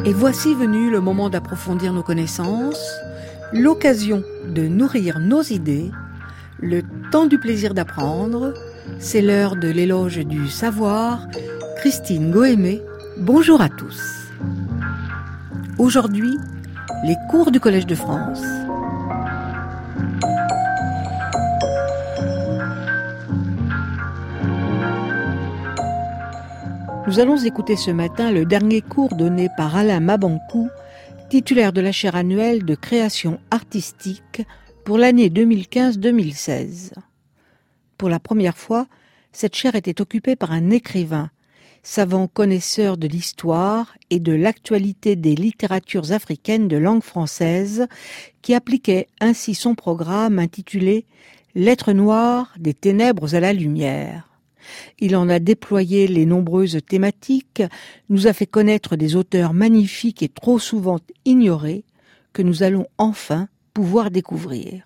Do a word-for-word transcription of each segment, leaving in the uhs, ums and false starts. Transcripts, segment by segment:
Et voici venu le moment d'approfondir nos connaissances, l'occasion de nourrir nos idées, le temps du plaisir d'apprendre. C'est l'heure de l'éloge du savoir. Christine Goémé, bonjour à tous. Aujourd'hui, les cours du Collège de France. Nous allons écouter ce matin le dernier cours donné par Alain Mabankou, titulaire de la chaire annuelle de création artistique pour l'année deux mille quinze deux mille seize. Pour la première fois, cette chaire était occupée par un écrivain, savant connaisseur de l'histoire et de l'actualité des littératures africaines de langue française, qui appliquait ainsi son programme intitulé « Lettres noires des ténèbres à la lumière ». Il en a déployé les nombreuses thématiques, nous a fait connaître des auteurs magnifiques et trop souvent ignorés, que nous allons enfin pouvoir découvrir.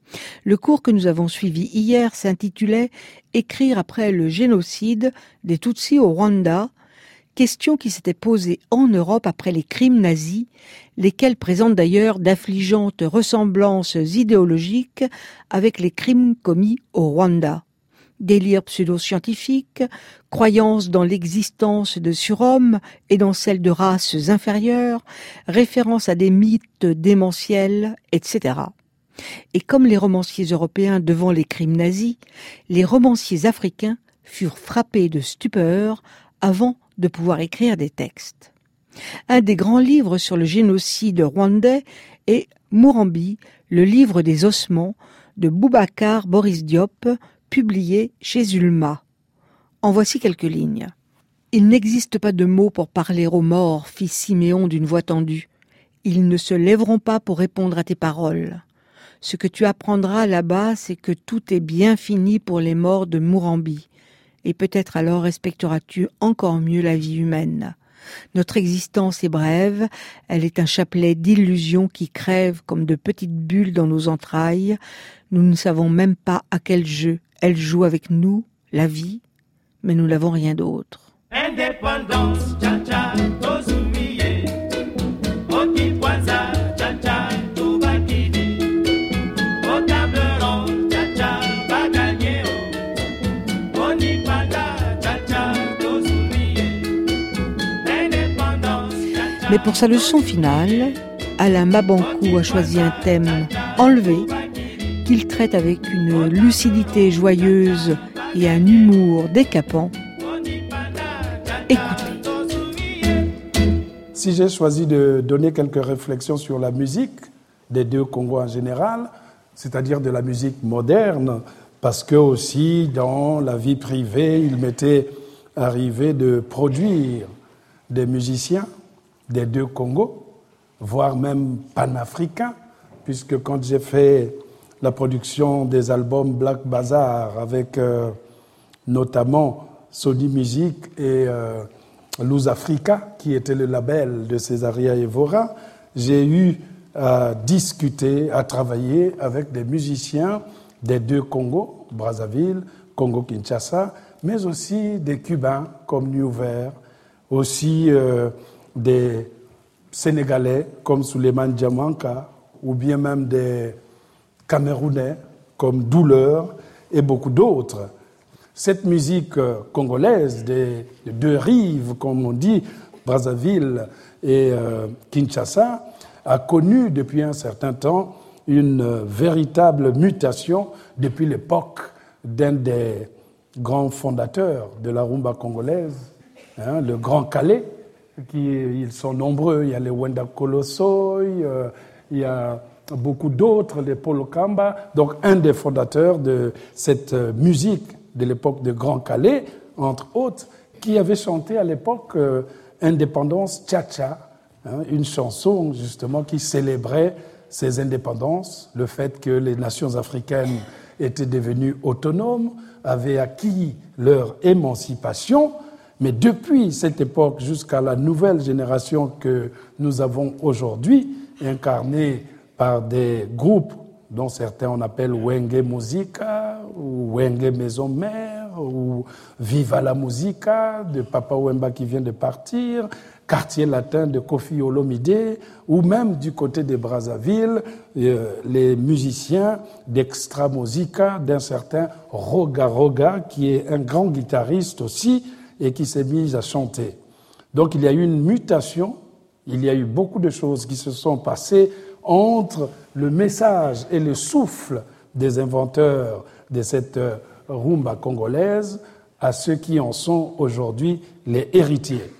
Le cours que nous avons suivi hier s'intitulait « Écrire après le génocide des Tutsis au Rwanda », question qui s'était posée en Europe après les crimes nazis, lesquels présentent d'ailleurs d'affligeantes ressemblances idéologiques avec les crimes commis au Rwanda. Délire pseudo-scientifique, croyance dans l'existence de surhommes et dans celle de races inférieures, référence à des mythes démentiels, et cetera. Et comme les romanciers européens devant les crimes nazis, les romanciers africains furent frappés de stupeur avant de pouvoir écrire des textes. Un des grands livres sur le génocide rwandais est Murambi, le livre des ossements de Boubacar Boris Diop, publié chez Ulma. En voici quelques lignes. « Il n'existe pas de mots pour parler aux morts, fit Siméon d'une voix tendue. Ils ne se lèveront pas pour répondre à tes paroles. Ce que tu apprendras là-bas, c'est que tout est bien fini pour les morts de Murambi. Et peut-être alors respecteras-tu encore mieux la vie humaine. Notre existence est brève, elle est un chapelet d'illusions qui crèvent comme de petites bulles dans nos entrailles. Nous ne savons même pas à quel jeu elle joue avec nous, la vie, mais nous n'avons rien d'autre. » Indépendance, tcha-tcha, tozumiye, okipwaza, tcha-tcha, tubakidi, otableron, tcha-tcha, baganyeo, onipanda, tcha-tcha, tozumiye, indépendance, tcha-tcha. Mais pour sa leçon finale, Alain Mabankou a choisi un thème enlevé, qu'il traite avec une lucidité joyeuse et un humour décapant. Écoutez. Si j'ai choisi de donner quelques réflexions sur la musique des deux Congos en général, c'est-à-dire de la musique moderne, parce que aussi dans la vie privée, il m'était arrivé de produire des musiciens des deux Congos, voire même panafricains, puisque quand j'ai fait la production des albums Black Bazaar avec euh, notamment Sony Music et euh, Luz Africa, qui était le label de Césaria Evora, j'ai eu à discuter, à travailler avec des musiciens des deux Congos, Brazzaville, Congo-Kinshasa, mais aussi des Cubains comme Newver, aussi euh, des Sénégalais comme Souleymane Diamanka, ou bien même des Camerounais comme Douleur et beaucoup d'autres. Cette musique congolaise des deux rives, comme on dit, Brazzaville et euh, Kinshasa, a connu depuis un certain temps une véritable mutation depuis l'époque d'un des grands fondateurs de la rumba congolaise, hein, le Grand Calais, qui, ils sont nombreux, il y a les Wenda Kolosoy, euh, il y a beaucoup d'autres, les Paul Kamba, donc un des fondateurs de cette musique de l'époque de Grand Calais, entre autres, qui avait chanté à l'époque euh, Indépendance Tcha-Tcha, hein, une chanson justement qui célébrait ces indépendances, le fait que les nations africaines étaient devenues autonomes, avaient acquis leur émancipation, mais depuis cette époque jusqu'à la nouvelle génération que nous avons aujourd'hui, incarnée par des groupes dont certains on appelle Wenge Musica ou Wenge Maison Mère ou Viva la Musica de Papa Wemba qui vient de partir, Quartier latin de Koffi Olomide, ou même du côté de Brazzaville, euh, les musiciens d'Extra Musica d'un certain Roga Roga, qui est un grand guitariste aussi, et qui s'est mis à chanter. Donc il y a eu une mutation, il y a eu beaucoup de choses qui se sont passées entre le message et le souffle des inventeurs de cette rumba congolaise à ceux qui en sont aujourd'hui les héritiers.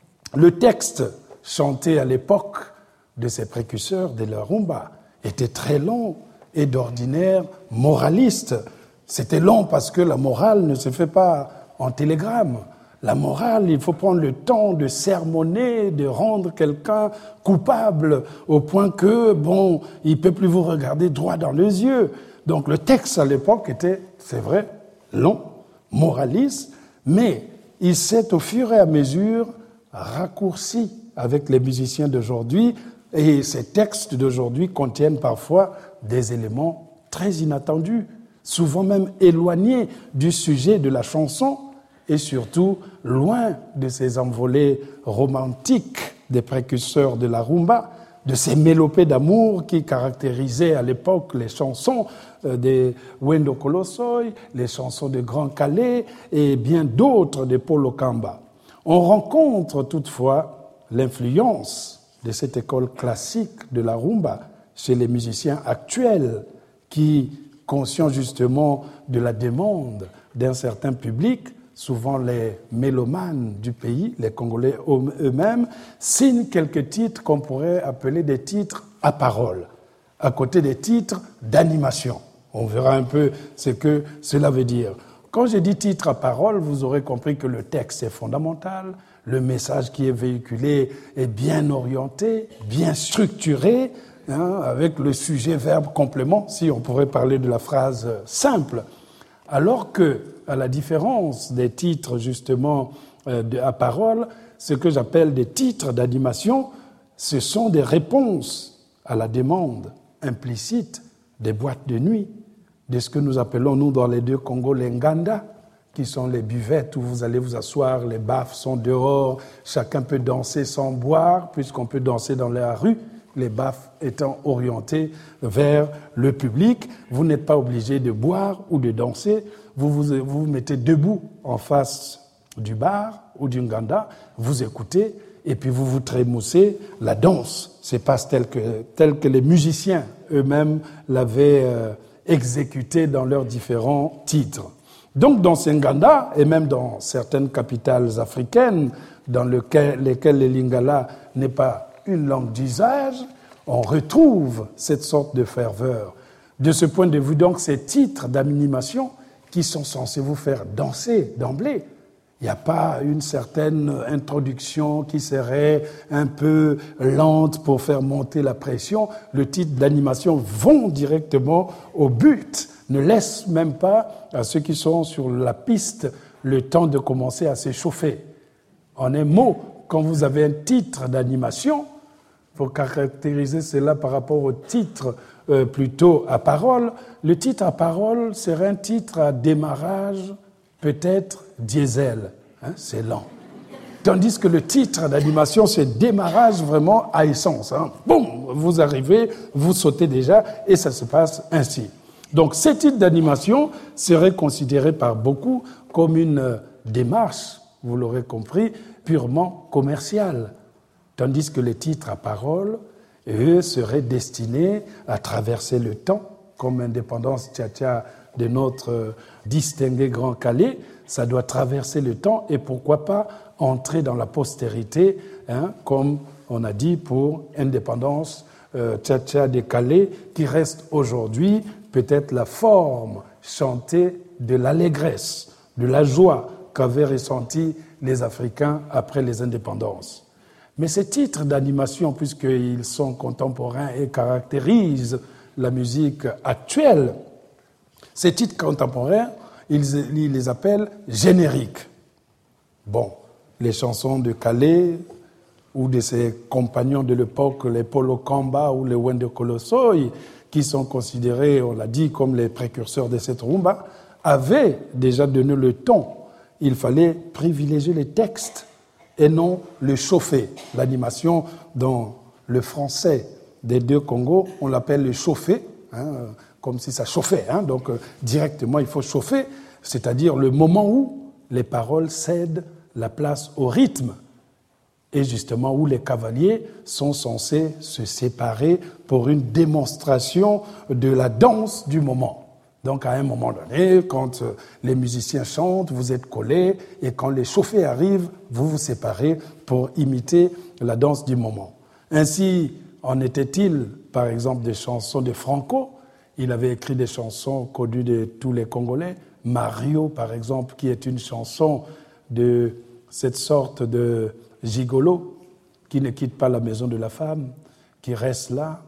Le texte chanté à l'époque de ces précurseurs de la rumba était très long et d'ordinaire moraliste. C'était long parce que la morale ne se fait pas en télégramme. La morale, il faut prendre le temps de sermonner, de rendre quelqu'un coupable au point que, bon, il ne peut plus vous regarder droit dans les yeux. Donc le texte à l'époque était, c'est vrai, long, moraliste, mais il s'est au fur et à mesure raccourci avec les musiciens d'aujourd'hui, et ces textes d'aujourd'hui contiennent parfois des éléments très inattendus, souvent même éloignés du sujet de la chanson, et surtout loin de ces envolées romantiques des précurseurs de la rumba, de ces mélopées d'amour qui caractérisaient à l'époque les chansons de Wendo Kolosoi, les chansons de Grand Calais et bien d'autres de Polo Kamba. On rencontre toutefois l'influence de cette école classique de la rumba chez les musiciens actuels qui, conscients justement de la demande d'un certain public, souvent les mélomanes du pays, les Congolais eux-mêmes, signent quelques titres qu'on pourrait appeler des titres à parole, à côté des titres d'animation. On verra un peu ce que cela veut dire. Quand je dis titre à parole, vous aurez compris que le texte est fondamental, le message qui est véhiculé est bien orienté, bien structuré, hein, avec le sujet-verbe-complément, si on pourrait parler de la phrase simple. Alors que, à la différence des titres justement euh, de, à parole, ce que j'appelle des titres d'animation, ce sont des réponses à la demande implicite des boîtes de nuit, de ce que nous appelons, nous, dans les deux Congos, les nganda, qui sont les buvettes où vous allez vous asseoir, les baffes sont dehors, chacun peut danser sans boire, puisqu'on peut danser dans la rue, les baffes étant orientées vers le public. Vous n'êtes pas obligé de boire ou de danser, vous vous, vous vous mettez debout en face du bar ou du nganda, vous écoutez, et puis vous vous trémoussez. La danse se passe telle que, telle que les musiciens eux-mêmes l'avaient euh, exécutée dans leurs différents titres. Donc dans ces nganda, et même dans certaines capitales africaines, dans lequel, lesquelles le lingala n'est pas une langue d'usage, on retrouve cette sorte de ferveur. De ce point de vue, donc, ces titres d'animation qui sont censés vous faire danser d'emblée, il n'y a pas une certaine introduction qui serait un peu lente pour faire monter la pression. Le titre d'animation vont directement au but, ne laisse même pas à ceux qui sont sur la piste le temps de commencer à s'échauffer. En un mot, quand vous avez un titre d'animation, il faut caractériser cela par rapport au titre euh, plutôt à parole. Le titre à parole serait un titre à démarrage peut-être diesel, hein, c'est lent. Tandis que le titre d'animation, c'est démarrage vraiment à essence. Hein. Boum, vous arrivez, vous sautez déjà, et ça se passe ainsi. Donc, ces titres d'animation seraient considérés par beaucoup comme une démarche, vous l'aurez compris, purement commerciale. Tandis que les titres à parole, eux, seraient destinés à traverser le temps, comme Indépendance Tcha-Tcha de notre distingué Grand Calais, ça doit traverser le temps et pourquoi pas entrer dans la postérité, hein, comme on a dit pour Indépendance euh, Tcha-Tcha de Calais, qui reste aujourd'hui peut-être la forme chantée de l'allégresse, de la joie qu'avaient ressenti les Africains après les indépendances. Mais ces titres d'animation, puisqu'ils sont contemporains et caractérisent la musique actuelle, ces titres contemporains, ils, ils les appellent génériques. Bon, les chansons de Calais ou de ses compagnons de l'époque, les Polo Kamba ou les Wendo Kolosoi, qui sont considérés, on l'a dit, comme les précurseurs de cette rumba, avait déjà donné le ton. Il fallait privilégier les textes et non le chauffer. L'animation dans le français des deux Congos, on l'appelle le chauffer, hein, comme si ça chauffait. Hein, donc euh, directement, il faut chauffer, c'est-à-dire le moment où les paroles cèdent la place au rythme et justement où les cavaliers sont censés se séparer pour une démonstration de la danse du moment. Donc à un moment donné, quand les musiciens chantent, vous êtes collés, et quand les chauffés arrivent, vous vous séparez pour imiter la danse du moment. Ainsi en était-il, par exemple, des chansons de Franco. Il avait écrit des chansons connues de tous les Congolais. Mario, par exemple, qui est une chanson de cette sorte de gigolo qui ne quitte pas la maison de la femme, qui reste là,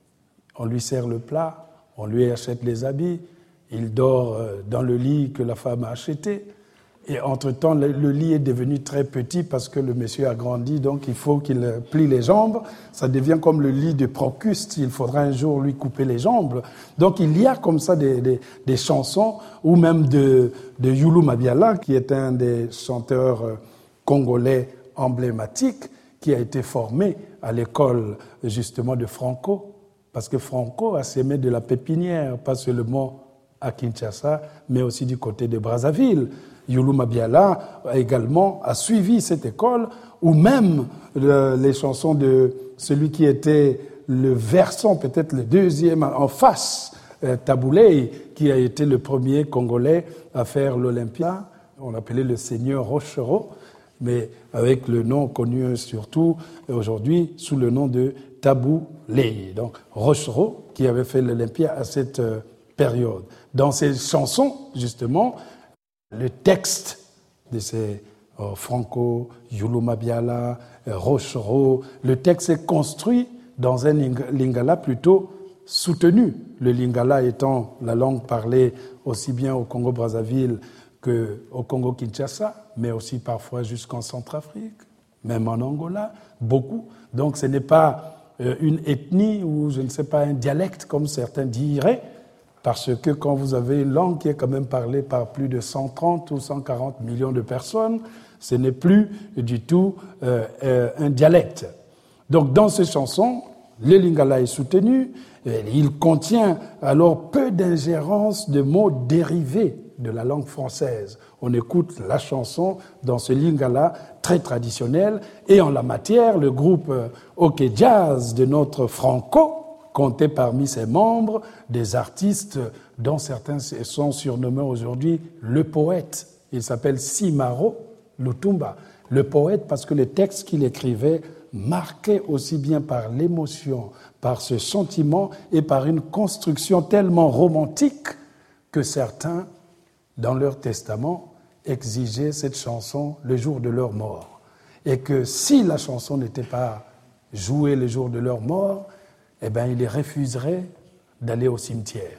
on lui sert le plat, on lui achète les habits, il dort dans le lit que la femme a acheté. Et entre-temps, le lit est devenu très petit parce que le monsieur a grandi, donc il faut qu'il plie les jambes. Ça devient comme le lit de Procuste, il faudra un jour lui couper les jambes. Donc il y a comme ça des, des, des chansons, ou même de, de Youlou Mabiala, qui est un des chanteurs congolais emblématiques, qui a été formé à l'école justement de Franco, parce que Franco a sémé de la pépinière, pas seulement à Kinshasa, mais aussi du côté de Brazzaville. Youlou Mabiala a également a suivi cette école, ou même le, les chansons de celui qui était le versant, peut-être le deuxième en face, euh, Tabouley, qui a été le premier Congolais à faire l'Olympia. On l'appelait le seigneur Rochereau, mais avec le nom connu surtout aujourd'hui sous le nom de Tabouley. Donc Rochereau, qui avait fait l'Olympia à cette euh, période. Dans ces chansons, justement, le texte de ces euh, Franco, Youlou Mabiala, euh, Rochereau, le texte est construit dans un lingala plutôt soutenu. Le lingala étant la langue parlée aussi bien au Congo-Brazzaville qu'au Congo-Kinshasa, mais aussi parfois jusqu'en Centrafrique, même en Angola, beaucoup. Donc ce n'est pas euh, une ethnie ou je ne sais pas un dialecte comme certains diraient, parce que quand vous avez une langue qui est quand même parlée par plus de cent trente ou cent quarante millions de personnes, ce n'est plus du tout euh, euh, un dialecte. Donc dans ces chansons, le lingala est soutenu, et il contient alors peu d'ingérence de mots dérivés de la langue française. On écoute la chanson dans ce lingala très traditionnel, et en la matière, le groupe OK Jazz de notre Franco comptait parmi ses membres des artistes dont certains sont surnommés aujourd'hui le poète. Il s'appelle Simaro Lutumba. Le poète parce que les textes qu'il écrivait marquaient aussi bien par l'émotion, par ce sentiment et par une construction tellement romantique que certains, dans leur testament, exigeaient cette chanson le jour de leur mort. Et que si la chanson n'était pas jouée le jour de leur mort, eh bien, il les refuserait d'aller au cimetière.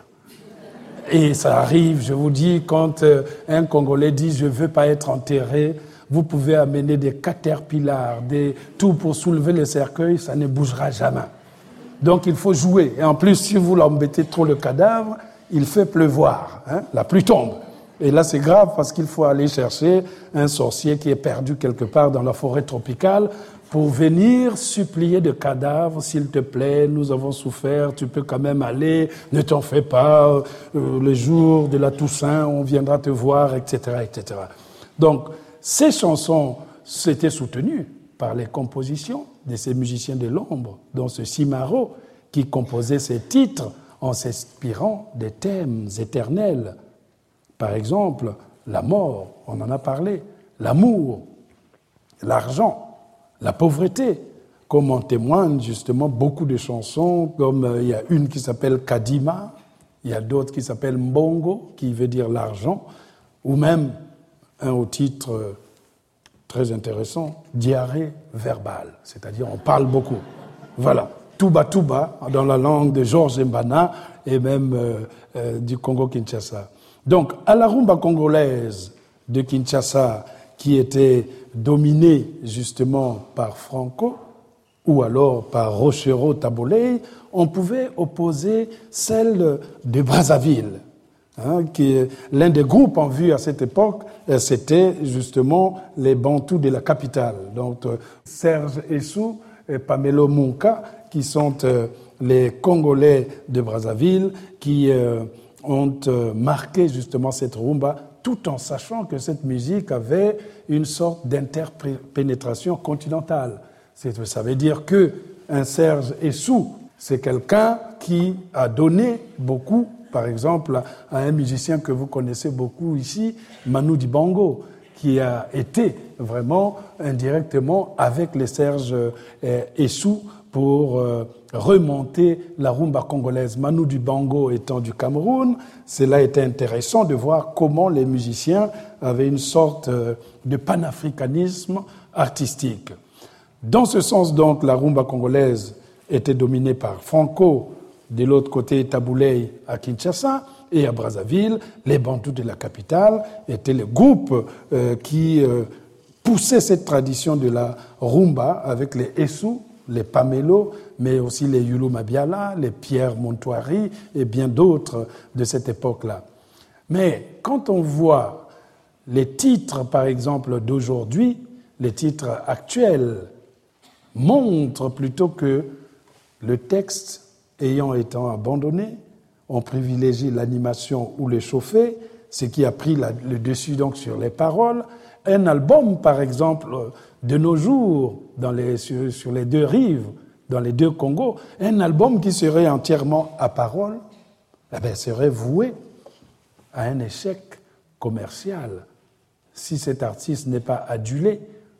Et ça arrive, je vous dis, quand un Congolais dit « je ne veux pas être enterré », vous pouvez amener des caterpillars, des tout pour soulever le cercueil, ça ne bougera jamais. Donc il faut jouer. Et en plus, si vous l'embêtez trop le cadavre, il fait pleuvoir, hein, la pluie tombe. Et là, c'est grave parce qu'il faut aller chercher un sorcier qui est perdu quelque part dans la forêt tropicale pour venir supplier de cadavres, s'il te plaît, nous avons souffert, tu peux quand même aller, ne t'en fais pas, euh, le jour de la Toussaint, on viendra te voir, et cetera, et cetera. Donc, ces chansons s'étaient soutenues par les compositions de ces musiciens de l'ombre, dont ce Simaro, qui composait ces titres en s'inspirant des thèmes éternels. Par exemple, la mort, on en a parlé, l'amour, l'argent, la pauvreté, comme en témoignent justement beaucoup de chansons, comme euh, il y a une qui s'appelle Kadima, il y a d'autres qui s'appellent Mbongo, qui veut dire l'argent, ou même un au titre euh, très intéressant, diarrhée verbale, c'est-à-dire on parle beaucoup. Voilà, Touba Touba, dans la langue de Georges Mbana et même euh, euh, du Congo-Kinshasa. Donc, à la rumba congolaise de Kinshasa, qui était dominée justement par Franco, ou alors par Rochereau Tabouley, on pouvait opposer celle de Brazzaville. Hein, qui est l'un des groupes en vue à cette époque, c'était justement les Bantous de la capitale. Donc Serge Essou et Pamelo Munka, qui sont euh, les Congolais de Brazzaville, qui euh, ont euh, marqué justement cette rumba, tout en sachant que cette musique avait une sorte d'interpénétration continentale. C'est, ça veut dire que un Serge Essou, c'est quelqu'un qui a donné beaucoup, par exemple, à un musicien que vous connaissez beaucoup ici, Manu Dibango, qui a été vraiment indirectement avec les Serge Essou pour remonter la rumba congolaise. Manu Dibango étant du Cameroun, cela était intéressant de voir comment les musiciens avaient une sorte de panafricanisme artistique. Dans ce sens, donc, la rumba congolaise était dominée par Franco, de l'autre côté, Tabouley à Kinshasa et à Brazzaville. Les Bantous de la capitale étaient les groupes euh, qui euh, poussaient cette tradition de la rumba avec les Essou, les Pamelo, mais aussi les Yulu Mabiala, les Pierre Montoiri et bien d'autres de cette époque-là. Mais quand on voit les titres, par exemple, d'aujourd'hui, les titres actuels montrent plutôt que le texte ayant été abandonné, on privilégie l'animation ou le chauffé, ce qui a pris la, le dessus donc sur les paroles. Un album, par exemple, de nos jours, dans les, sur, sur les deux rives, dans les deux Congos, un album qui serait entièrement à paroles, eh bien, serait voué à un échec commercial. Si cet artiste n'est pas adulé,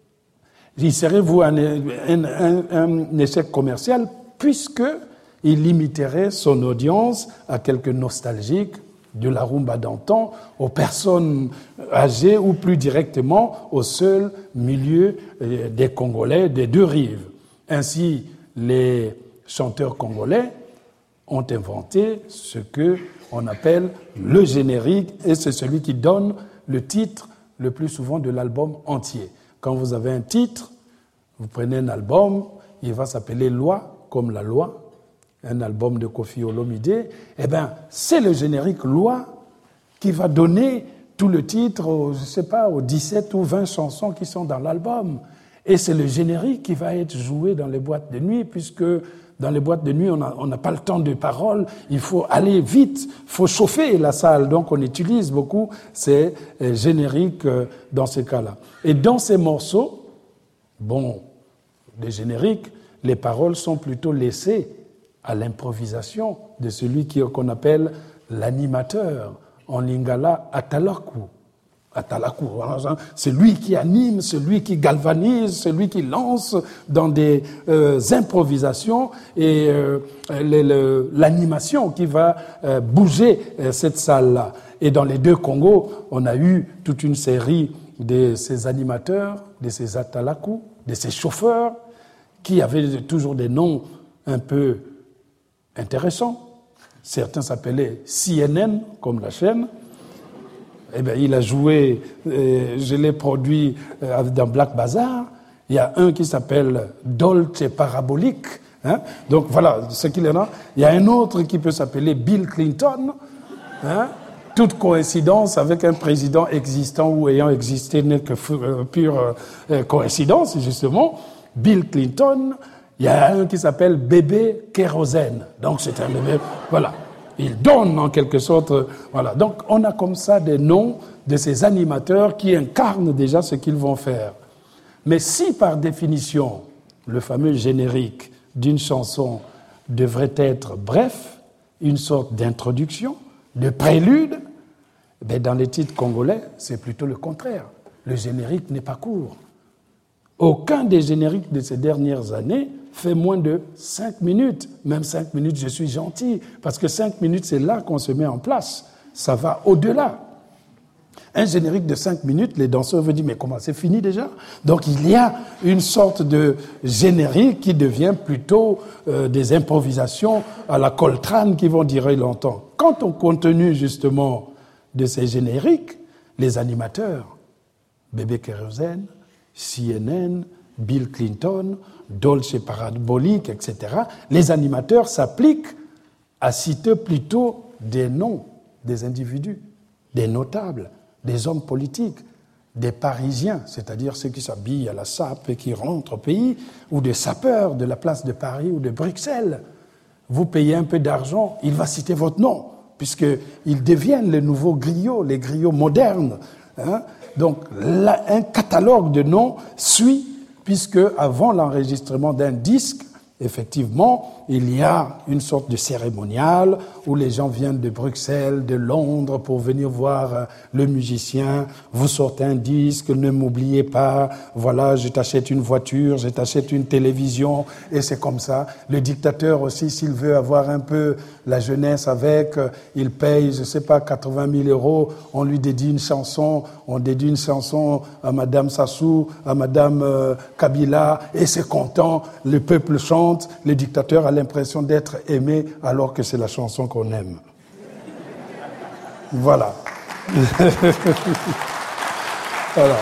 il serait voué à un, un, un, un échec commercial puisque il limiterait son audience à quelques nostalgiques de la rumba d'antan, aux personnes âgées ou plus directement au seul milieu des Congolais des deux rives. Ainsi, les chanteurs congolais ont inventé ce qu'on appelle le générique, et c'est celui qui donne le titre le plus souvent de l'album entier. Quand vous avez un titre, vous prenez un album, il va s'appeler Loi, comme la loi, un album de Koffi Olomide, eh bien, c'est le générique Loi qui va donner tout le titre, aux, je ne sais pas, aux dix-sept ou vingt chansons qui sont dans l'album. Et c'est le générique qui va être joué dans les boîtes de nuit, puisque dans les boîtes de nuit, on n'a pas le temps de parole, il faut aller vite, il faut chauffer la salle. Donc on utilise beaucoup ces génériques dans ces cas-là. Et dans ces morceaux, bon, les génériques, les paroles sont plutôt laissées à l'improvisation de celui qui, qu'on appelle l'animateur, en lingala atalaku. Atalaku, c'est lui qui anime, celui qui galvanise, celui qui lance dans des euh, improvisations et euh, le, le, l'animation qui va euh, bouger euh, cette salle-là. Et dans les deux Congos, on a eu toute une série de ces animateurs, de ces atalaku, de ces chauffeurs, qui avaient toujours des noms un peu intéressant. Certains s'appelaient C N N, comme la chaîne. Eh bien, il a joué, euh, je l'ai produit euh, dans Black Bazaar. Il y a un qui s'appelle Dolce Parabolique. Hein? Donc voilà ce qu'il y en a. Il y a un autre qui peut s'appeler Bill Clinton. Hein? Toute coïncidence avec un président existant ou ayant existé n'est que euh, pure euh, coïncidence, justement. Bill Clinton. Il y a un qui s'appelle Bébé Kérosène. Donc c'est un bébé, voilà. Il donne en quelque sorte, voilà. Donc on a comme ça des noms de ces animateurs qui incarnent déjà ce qu'ils vont faire. Mais si par définition, le fameux générique d'une chanson devrait être bref, une sorte d'introduction, de prélude, ben dans les titres congolais, c'est plutôt le contraire. Le générique n'est pas court. Aucun des génériques de ces dernières années fait moins de cinq minutes. Même cinq minutes, je suis gentil, parce que cinq minutes, c'est là qu'on se met en place. Ça va au-delà. Un générique de cinq minutes, les danseurs vont dire, mais comment, c'est fini déjà? Donc il y a une sorte de générique qui devient plutôt euh, des improvisations à la Coltrane qui vont durer longtemps. Quant au contenu, justement, de ces génériques, les animateurs, Bébé Kérosène, C N N, Bill Clinton, Dolce Parabolique, et cetera, les animateurs s'appliquent à citer plutôt des noms des individus, des notables, des hommes politiques, des Parisiens, c'est-à-dire ceux qui s'habillent à la sape et qui rentrent au pays, ou des sapeurs de la place de Paris ou de Bruxelles. Vous payez un peu d'argent, il va citer votre nom, puisqu'ils deviennent les nouveaux griots, les griots modernes. Hein. Donc, là, un catalogue de noms suit, puisque avant l'enregistrement d'un disque, effectivement, il y a une sorte de cérémonial où les gens viennent de Bruxelles, de Londres pour venir voir le musicien. Vous sortez un disque, ne m'oubliez pas, voilà, je t'achète une voiture, je t'achète une télévision, et c'est comme ça. Le dictateur aussi, s'il veut avoir un peu la jeunesse avec, il paye, je sais pas, quatre-vingt mille euros, on lui dédie une chanson, on dédie une chanson à Madame Sassou, à Madame euh, Kabila, et c'est content, le peuple chante, le dictateur a l'impression d'être aimé alors que c'est la chanson qu'on aime. Voilà. Voilà.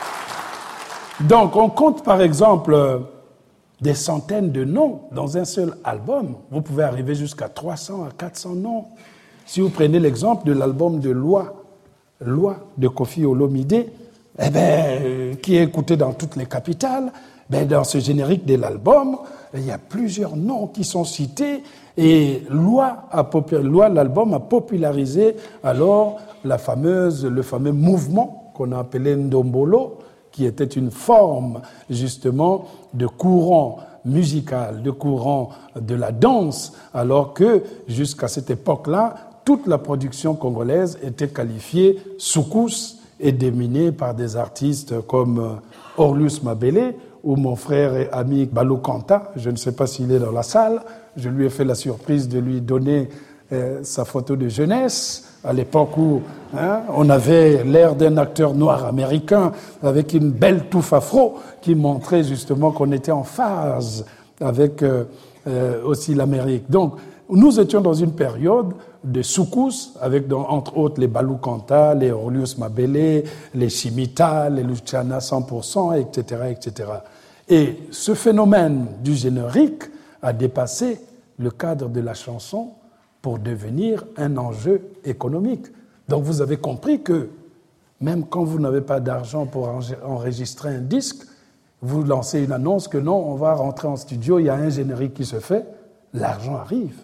Donc, on compte par exemple des centaines de noms dans un seul album. Vous pouvez arriver jusqu'à trois cents à quatre cents noms. Si vous prenez l'exemple de l'album de Loi, Loi de Koffi Olomide, eh ben, qui est écouté dans toutes les capitales, ben, dans ce générique de l'album, il y a plusieurs noms qui sont cités et Loi, a popul... Loi l'album a popularisé alors la fameuse, le fameux mouvement qu'on a appelé Ndombolo, qui était une forme justement de courant musical, de courant de la danse, alors que jusqu'à cette époque-là, toute la production congolaise était qualifiée soukous et dominée par des artistes comme Orlus Mabele, ou mon frère et ami Balou Kanta, je ne sais pas s'il est dans la salle, je lui ai fait la surprise de lui donner euh, sa photo de jeunesse, à l'époque où hein, on avait l'air d'un acteur noir américain avec une belle touffe afro qui montrait justement qu'on était en phase avec euh, euh, aussi l'Amérique. Donc, nous étions dans une période de soukous, avec dans, entre autres les Balou Kanta, les Orlus Mabele, les Chimita, les Luciana cent pour cent, et cetera, et cetera. Et ce phénomène du générique a dépassé le cadre de la chanson pour devenir un enjeu économique. Donc vous avez compris que même quand vous n'avez pas d'argent pour enregistrer un disque, vous lancez une annonce que non, on va rentrer en studio, il y a un générique qui se fait, l'argent arrive.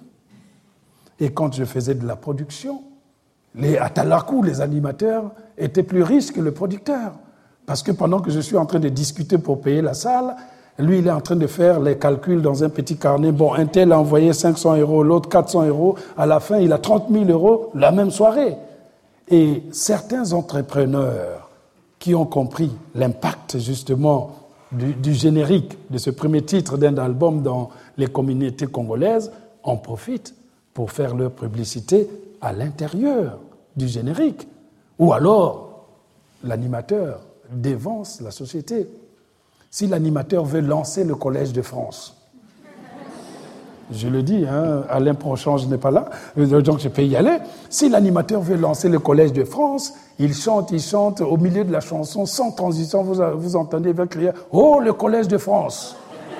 Et quand je faisais de la production, les Atalakou, les animateurs, étaient plus riches que le producteur. Parce que pendant que je suis en train de discuter pour payer la salle, lui, il est en train de faire les calculs dans un petit carnet. Bon, un tel a envoyé cinq cents euros, l'autre quatre cents euros. À la fin, il a trente mille euros la même soirée. Et certains entrepreneurs qui ont compris l'impact, justement, du, du générique de ce premier titre d'un album dans les communautés congolaises en profitent pour faire leur publicité à l'intérieur du générique. Ou alors, l'animateur dévance la société. Si l'animateur veut lancer le Collège de France, je le dis, hein, Alain Pronchange n'est pas là, donc je peux y aller. Si l'animateur veut lancer le Collège de France, il chante, il chante, au milieu de la chanson, sans transition, vous, vous entendez, il va crier « Oh, le Collège de France !»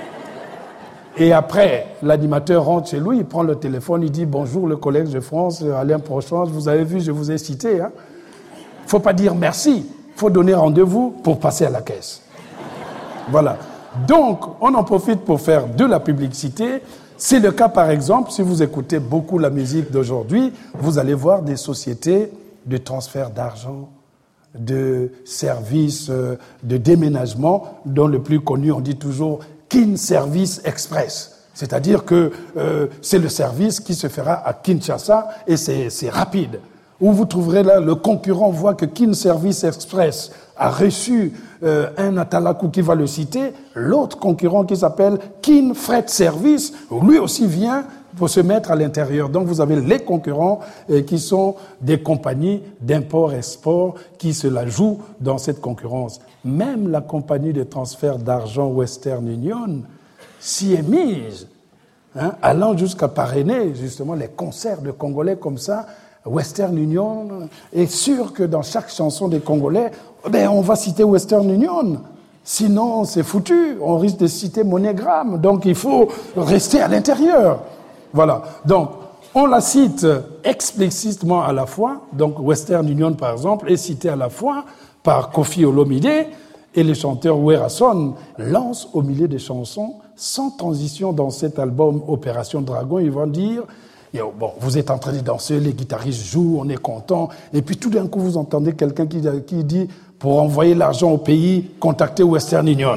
Et après, l'animateur rentre chez lui, il prend le téléphone, il dit « Bonjour, le Collège de France, Alain Pronchange, vous avez vu, je vous ai cité. Hein. » Il ne faut pas dire merci, il faut donner rendez-vous pour passer à la caisse. Voilà. Donc, on en profite pour faire de la publicité. C'est le cas, par exemple, si vous écoutez beaucoup la musique d'aujourd'hui, vous allez voir des sociétés de transfert d'argent, de services, de déménagement, dont le plus connu, on dit toujours Kin Service Express. C'est-à-dire que euh, c'est le service qui se fera à Kinshasa et c'est, c'est rapide. Où vous trouverez là, le concurrent voit que Kin Service Express a reçu euh, un Atalakou qui va le citer, l'autre concurrent qui s'appelle Kin Freight Service, lui aussi vient pour se mettre à l'intérieur. Donc vous avez les concurrents euh, qui sont des compagnies d'import-export qui se la jouent dans cette concurrence. Même la compagnie de transfert d'argent Western Union s'y est mise, hein, allant jusqu'à parrainer justement les concerts de Congolais comme ça. Western Union est sûr que dans chaque chanson des Congolais, ben on va citer Western Union. Sinon, c'est foutu. On risque de citer MoneyGram. Donc, il faut rester à l'intérieur. Voilà. Donc, On la cite explicitement à la fois, donc Western Union par exemple est cité à la fois par Koffi Olomide, et le chanteur Werason lance au milieu des chansons, sans transition dans cet album Opération Dragon, ils vont dire, bon, vous êtes en train de danser, les guitaristes jouent, on est content, et puis tout d'un coup vous entendez quelqu'un qui, qui dit, pour envoyer l'argent au pays, contactez Western Union.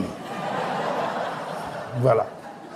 Voilà.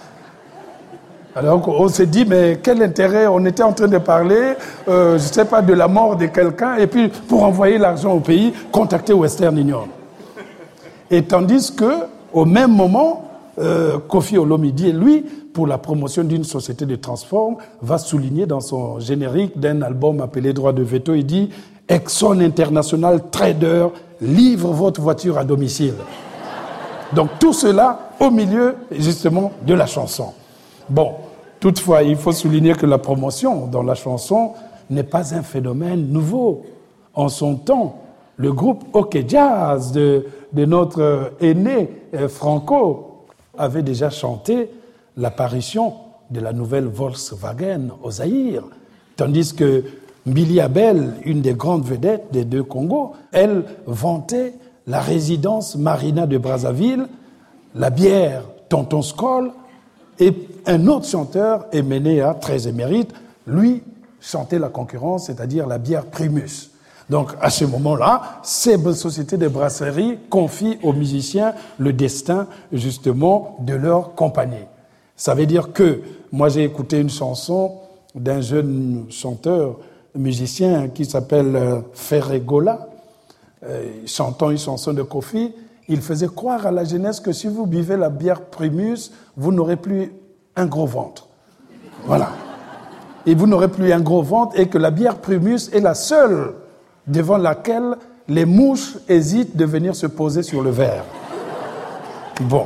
Alors on s'est dit, mais quel intérêt, on était en train de parler, euh, je ne sais pas, de la mort de quelqu'un, et puis pour envoyer l'argent au pays, contactez Western Union. Et tandis que, au même moment, euh, Koffi Olomide, lui, pour la promotion d'une société de transport, va souligner dans son générique d'un album appelé Droit de veto, il dit « Exxon International Trader livre votre voiture à domicile ». Donc tout cela au milieu, justement, de la chanson. Bon, toutefois, il faut souligner que la promotion dans la chanson n'est pas un phénomène nouveau. En son temps, le groupe OK Jazz de, de notre aîné euh, Franco avait déjà chanté l'apparition de la nouvelle Volkswagen au Zaïre, tandis que Mbili Abel, une des grandes vedettes des deux Congos, elle vantait la résidence Marina de Brazzaville, la bière Tonton Skoll, et un autre chanteur, Emenea, très émérite, lui chantait la concurrence, c'est-à-dire la bière Primus. Donc, à ce moment-là, ces sociétés de brasserie confient aux musiciens le destin, justement, de leur compagnie. Ça veut dire que, moi j'ai écouté une chanson d'un jeune chanteur, musicien, qui s'appelle euh, Ferregola, euh, chantant une chanson de Koffi. Il faisait croire à la jeunesse que si vous buvez la bière Primus, vous n'aurez plus un gros ventre. Voilà. Et vous n'aurez plus un gros ventre, et que la bière Primus est la seule devant laquelle les mouches hésitent de venir se poser sur le verre. Bon.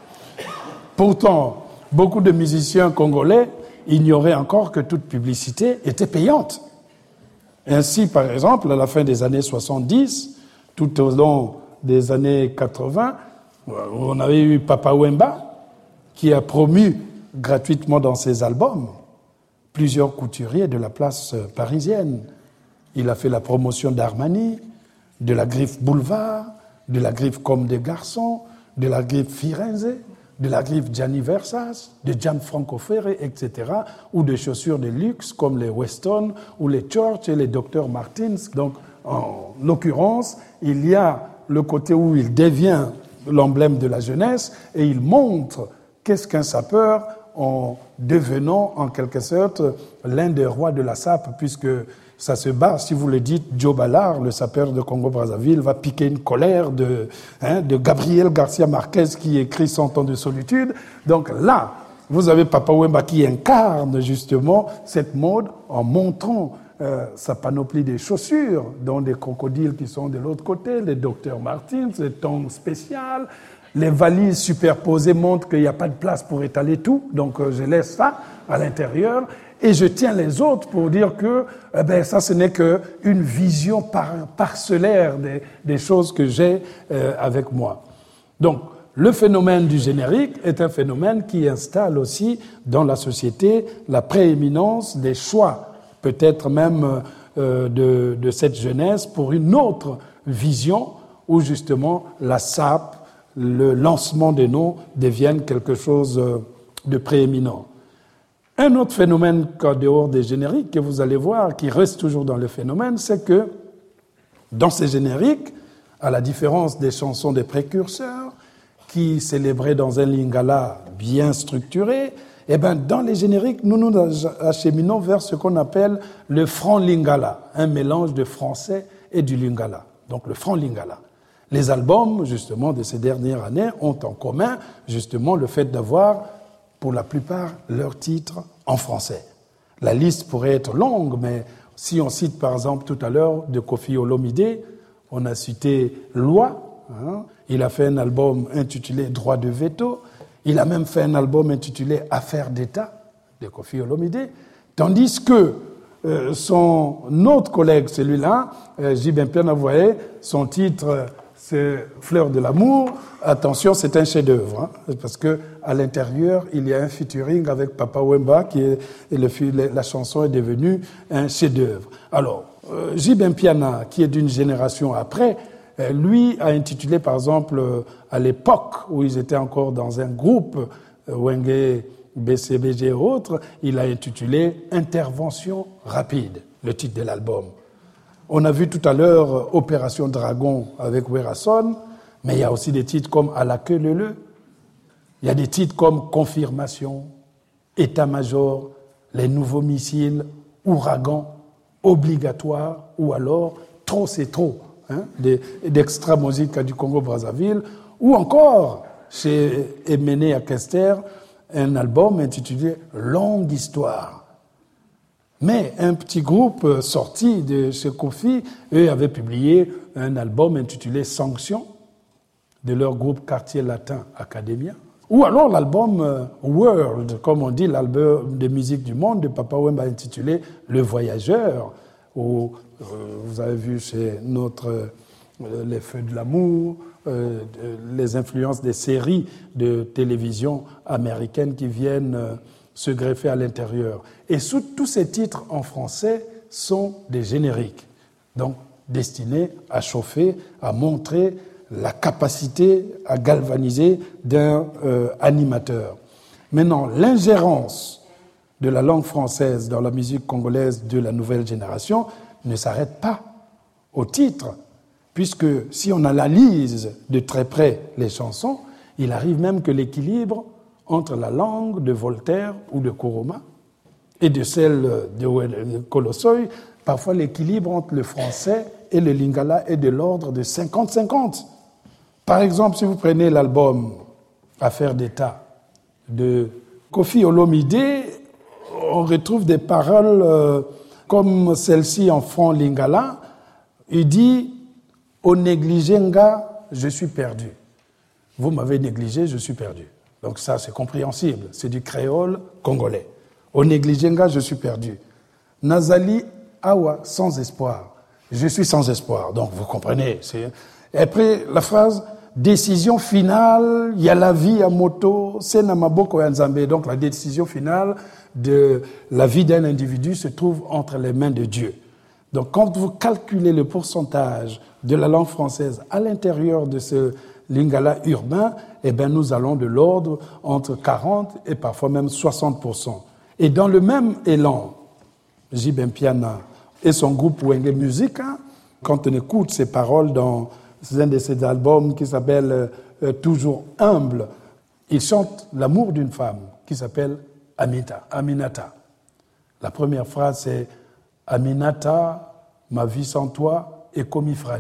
Pourtant, beaucoup de musiciens congolais ignoraient encore que toute publicité était payante. Ainsi, par exemple, à la fin des années soixante-dix, tout au long des années quatre-vingts, on avait eu Papa Wemba, qui a promu gratuitement dans ses albums plusieurs couturiers de la place parisienne. Il a fait la promotion d'Armani, de la griffe Boulevard, de la griffe Comme des Garçons, de la griffe Firenze, de la griffe Gianni Versace, de Gianfranco Ferre, et cetera, ou de chaussures de luxe comme les Weston ou les Church et les docteur Martens. Donc, en l'occurrence, il y a le côté où il devient l'emblème de la jeunesse et il montre qu'est-ce qu'un sapeur en devenant en quelque sorte l'un des rois de la sape, puisque ça se bat, si vous le dites, Joe Ballard, le sapeur de Congo-Brazzaville, va piquer une colère de, hein, de Gabriel Garcia Marquez qui écrit Cent ans de solitude. Donc là, vous avez Papa Wemba qui incarne justement cette mode en montrant euh, sa panoplie de chaussures, dont des crocodiles qui sont de l'autre côté, les docteurs Martins, les tongs spéciales, les valises superposées montrent qu'il n'y a pas de place pour étaler tout, donc euh, je laisse ça à l'intérieur. Et je tiens les autres pour dire que eh ben, ça, ce n'est qu'une vision par, parcellaire des, des choses que j'ai euh, avec moi. Donc, le phénomène du générique est un phénomène qui installe aussi dans la société la prééminence des choix, peut-être même euh, de, de cette jeunesse, pour une autre vision où justement la sape, le lancement des noms deviennent quelque chose de prééminent. Un autre phénomène qu'en dehors des génériques, que vous allez voir, qui reste toujours dans le phénomène, c'est que dans ces génériques, à la différence des chansons des précurseurs, qui célébraient dans un lingala bien structuré, eh ben, dans les génériques, nous nous acheminons vers ce qu'on appelle le franc lingala, un mélange de français et du lingala, donc le franc lingala. Les albums, justement, de ces dernières années ont en commun, justement, le fait d'avoir pour la plupart leurs titres en français. La liste pourrait être longue, mais si on cite par exemple tout à l'heure de Koffi Olomide, on a cité Loi, hein, il a fait un album intitulé Droit de veto, il a même fait un album intitulé Affaires d'État de Koffi Olomide, tandis que euh, son autre collègue, celui-là, euh, J. Bempiana Voye, son titre c'est Fleur de l'amour. Attention, c'est un chef-d'œuvre, hein, parce que à l'intérieur, il y a un featuring avec Papa Wemba, qui est, et le, la chanson est devenue un chef-d'œuvre. Alors, euh, J. Mpiana, qui est d'une génération après, euh, lui a intitulé, par exemple, euh, à l'époque où ils étaient encore dans un groupe, euh, Wenge, B C B G et autres, il a intitulé « Intervention rapide », le titre de l'album. On a vu tout à l'heure « Opération Dragon » avec Werason, mais il y a aussi des titres comme « À la queue leu-leu ». Il y a des titres comme « Confirmation »,« État-major »,« Les nouveaux missiles »,« Ouragan »,« Obligatoire » ou alors « Trop c'est trop hein, » d'Extra Musica du Congo-Brazzaville, ou encore chez Emene Akester, un album intitulé « Longue histoire ». Mais un petit groupe sorti de chez Kofi, eux avaient publié un album intitulé « Sanctions » de leur groupe Quartier Latin Academia. Ou alors l'album « World », comme on dit, l'album de musique du monde de Papa Wemba intitulé « Le Voyageur », où euh, vous avez vu chez notre euh, Les Feux de l'amour, Euh, les influences des séries de télévision américaines qui viennent euh, se greffer à l'intérieur. Et sous, tous ces titres en français sont des génériques, donc destinés à chauffer, à montrer la capacité à galvaniser d'un euh, animateur. Maintenant, l'ingérence de la langue française dans la musique congolaise de la nouvelle génération ne s'arrête pas au titre, puisque si on analyse de très près les chansons, il arrive même que l'équilibre entre la langue de Voltaire ou de Koroma et de celle de Kolossoy, parfois l'équilibre entre le français et le lingala est de l'ordre de cinquante cinquante. Par exemple, si vous prenez l'album Affaires d'État de Kofi Olomide, on retrouve des paroles euh, comme celle-ci en franc lingala. Il dit « Au négligenga, je suis perdu. Vous m'avez négligé, je suis perdu. » Donc ça, c'est compréhensible. C'est du créole congolais. « Au négligenga, je suis perdu. Nazali awa, sans espoir. Je suis sans espoir. » Donc vous comprenez. C'est... Et après, la phrase « Décision finale, il y a la vie à moto, c'est namaboko ya nzambe. » Donc la décision finale de la vie d'un individu se trouve entre les mains de Dieu. Donc quand vous calculez le pourcentage de la langue française à l'intérieur de ce lingala urbain, eh bien nous allons de l'ordre entre quarante et parfois même soixante pour cent. Et dans le même élan, J. Mpiana et son groupe Wenge Musica, quand on écoute ces paroles dans un de ses albums qui s'appelle euh, « Toujours humble », ils chantent l'amour d'une femme qui s'appelle Amita, Aminata. La première phrase c'est « Aminata, ma vie sans toi est commis fragile ».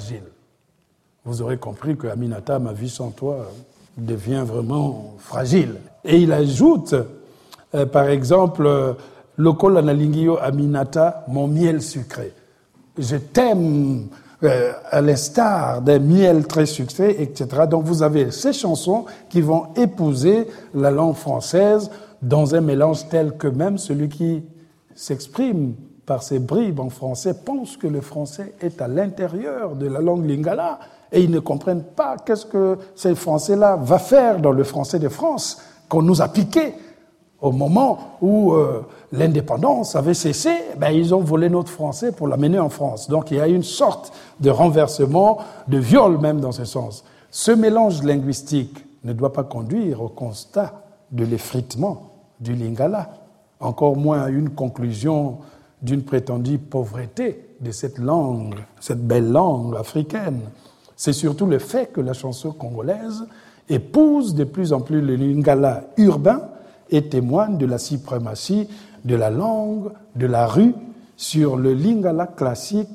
Vous aurez compris que Aminata, ma vie sans toi, devient vraiment fragile. Et il ajoute, euh, par exemple, euh, « Lokola nalingio Aminata, mon miel sucré ». Je t'aime euh, à l'instar d'un miel très sucré, et cetera. Donc vous avez ces chansons qui vont épouser la langue française dans un mélange tel que même celui qui s'exprime par ces bribes en français pense que le français est à l'intérieur de la langue lingala et ils ne comprennent pas qu'est-ce que ce français-là va faire dans le français de France qu'on nous a piqué au moment où euh, l'indépendance avait cessé. Ben, ils ont volé notre français pour l'amener en France. Donc il y a une sorte de renversement, de viol même dans ce sens. Ce mélange linguistique ne doit pas conduire au constat de l'effritement du lingala, encore moins à une conclusion d'une prétendue pauvreté de cette langue, cette belle langue africaine. C'est surtout le fait que la chanson congolaise épouse de plus en plus le lingala urbain et témoigne de la suprématie de la langue, de la rue, sur le lingala classique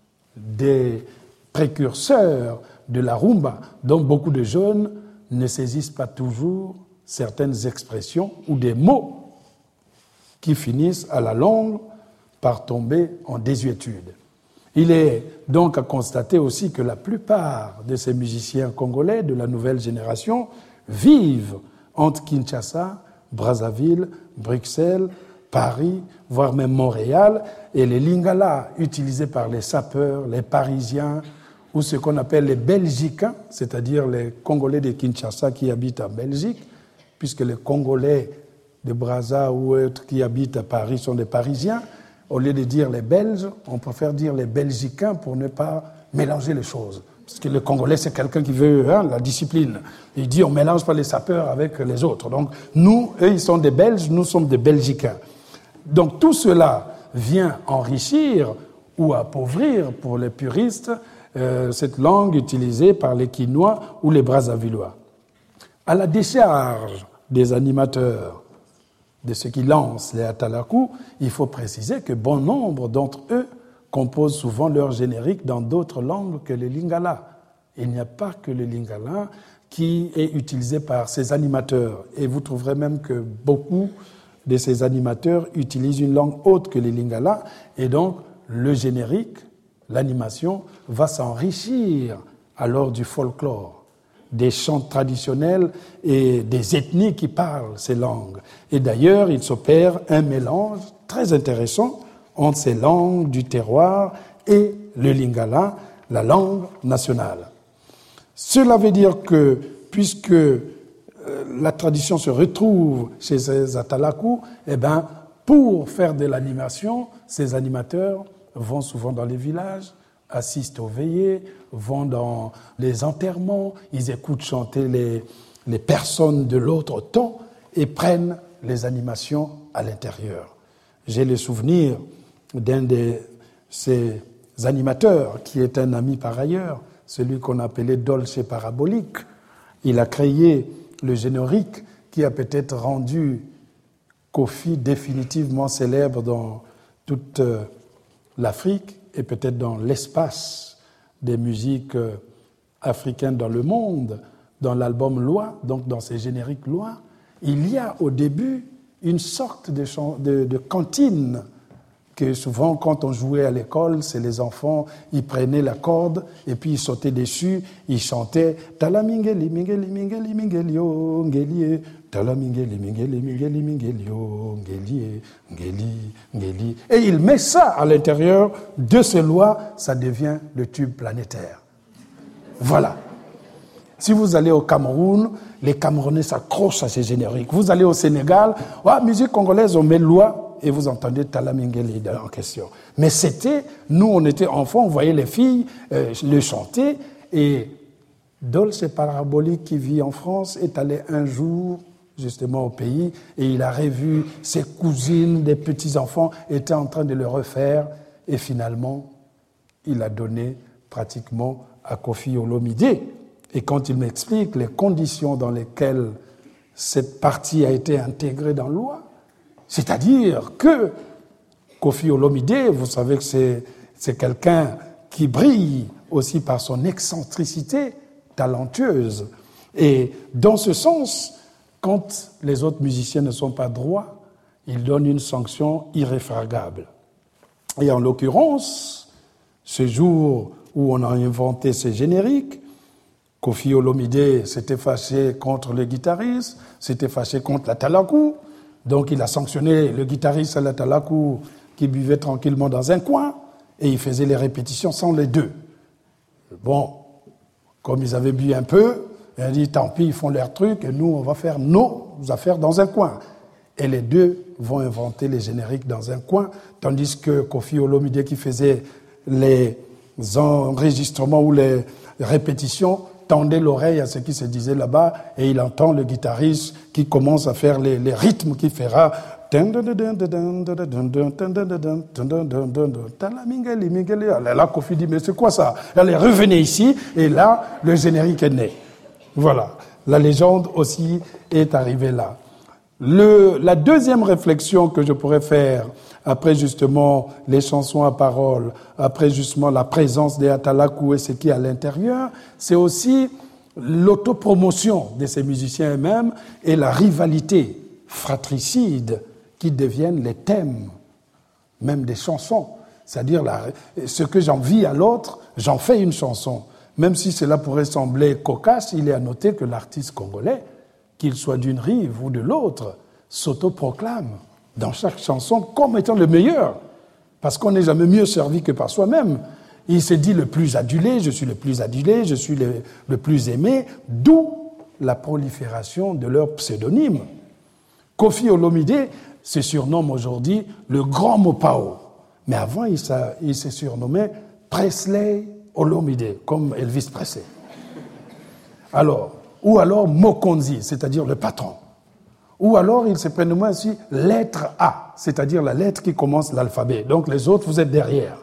des précurseurs de la rumba, dont beaucoup de jeunes ne saisissent pas toujours certaines expressions ou des mots qui finissent à la longue par tomber en désuétude. Il est donc à constater aussi que la plupart de ces musiciens congolais de la nouvelle génération vivent entre Kinshasa, Brazzaville, Bruxelles, Paris, voire même Montréal, et les lingala utilisés par les sapeurs, les Parisiens ou ce qu'on appelle les Belgicains, c'est-à-dire les Congolais de Kinshasa qui habitent en Belgique, puisque les Congolais de Brazza ou autres qui habitent à Paris sont des Parisiens. Au lieu de dire les Belges, on préfère dire les Belgicains pour ne pas mélanger les choses. Parce que le Congolais, c'est quelqu'un qui veut hein, la discipline. Il dit on ne mélange pas les sapeurs avec les autres. Donc nous, eux, ils sont des Belges, nous sommes des Belgicains. Donc tout cela vient enrichir ou appauvrir, pour les puristes, euh, cette langue utilisée par les Quinois ou les Brazzavillois. À la décharge des animateurs, de ceux qui lancent les Atalaku, il faut préciser que bon nombre d'entre eux composent souvent leur générique dans d'autres langues que le lingala. Il n'y a pas que le lingala qui est utilisé par ces animateurs. Et vous trouverez même que beaucoup de ces animateurs utilisent une langue autre que le lingala. Et donc, le générique, l'animation, va s'enrichir alors du folklore, des chants traditionnels et des ethnies qui parlent ces langues. Et d'ailleurs, il s'opère un mélange très intéressant entre ces langues du terroir et le lingala, la langue nationale. Cela veut dire que, puisque euh, la tradition se retrouve chez ces Atalaku, eh ben, pour faire de l'animation, ces animateurs vont souvent dans les villages, assistent aux veillées, vont dans les enterrements, ils écoutent chanter les, les personnes de l'autre temps et prennent les animations à l'intérieur. J'ai le souvenir d'un de ces animateurs, qui est un ami par ailleurs, celui qu'on appelait Dolce Parabolique. Il a créé le générique qui a peut-être rendu Kofi définitivement célèbre dans toute l'Afrique et peut-être dans l'espace des musiques africaines dans le monde, dans l'album Loi, donc dans ces génériques Loi. Il y a au début une sorte de, de, de cantine que souvent, quand on jouait à l'école, c'est les enfants, ils prenaient la corde et puis ils sautaient dessus, ils chantaient « Talamingeli, mingeli, mingeli, mingelio, ngelie, talamingeli, mingeli, mingeli, mingelio, ngelie, ngeli, ngeli ». Et il met ça à l'intérieur de ces lois, ça devient le tube planétaire. Voilà. Si vous allez au Cameroun, les Camerounais s'accrochent à ces génériques. Vous allez au Sénégal, ouais, musique congolaise, on met loi, et vous entendez Talamingeli en question. Mais c'était, nous on était enfants, on voyait les filles euh, le chanter, et Dolce Parabolique qui vit en France est allé un jour justement au pays, et il a revu ses cousines, des petits-enfants étaient en train de le refaire, et finalement, il a donné pratiquement à Kofi Olomide. Et quand il m'explique les conditions dans lesquelles cette partie a été intégrée dans la loi, c'est-à-dire que Kofi Olomide, vous savez que c'est, c'est quelqu'un qui brille aussi par son excentricité talentueuse. Et dans ce sens, quand les autres musiciens ne sont pas droits, il donne une sanction irréfragable. Et en l'occurrence, ce jour où on a inventé ces génériques, Kofi Olomide s'était fâché contre le guitariste, s'était fâché contre la Talaku, donc il a sanctionné le guitariste à la Talaku qui buvait tranquillement dans un coin et il faisait les répétitions sans les deux. Bon, comme ils avaient bu un peu, il a dit tant pis, ils font leur truc et nous on va faire nos affaires dans un coin. Et les deux vont inventer les génériques dans un coin, tandis que Kofi Olomide qui faisait les enregistrements ou les répétitions tendait l'oreille à ce qui se disait là-bas et il entend le guitariste qui commence à faire les, les rythmes qu'il fera. Là, Kofi dit, mais c'est quoi ça? Allez, revenez ici, et là, le générique est né. Voilà. La légende aussi est arrivée là. Le, la deuxième réflexion que je pourrais faire, après justement les chansons à paroles, après justement la présence des Atalaku et ce qui est à l'intérieur, c'est aussi l'autopromotion de ces musiciens eux-mêmes et la rivalité fratricide qui deviennent les thèmes, même des chansons. C'est-à-dire la, ce que j'envie à l'autre, j'en fais une chanson. Même si cela pourrait sembler cocasse, il est à noter que l'artiste congolais, qu'il soit d'une rive ou de l'autre, s'autoproclame dans chaque chanson comme étant le meilleur, parce qu'on n'est jamais mieux servi que par soi-même. Il se dit le plus adulé, je suis le plus adulé, je suis le, le plus aimé, d'où la prolifération de leurs pseudonymes. Koffi Olomide se surnomme aujourd'hui le Grand Mopao. Mais avant, il, il se surnommait Presley Olomide, comme Elvis Presley. Alors, ou alors Mokonzi, c'est-à-dire le patron. Ou alors, il se prénommait aussi lettre A, c'est-à-dire la lettre qui commence l'alphabet. Donc, les autres, vous êtes derrière.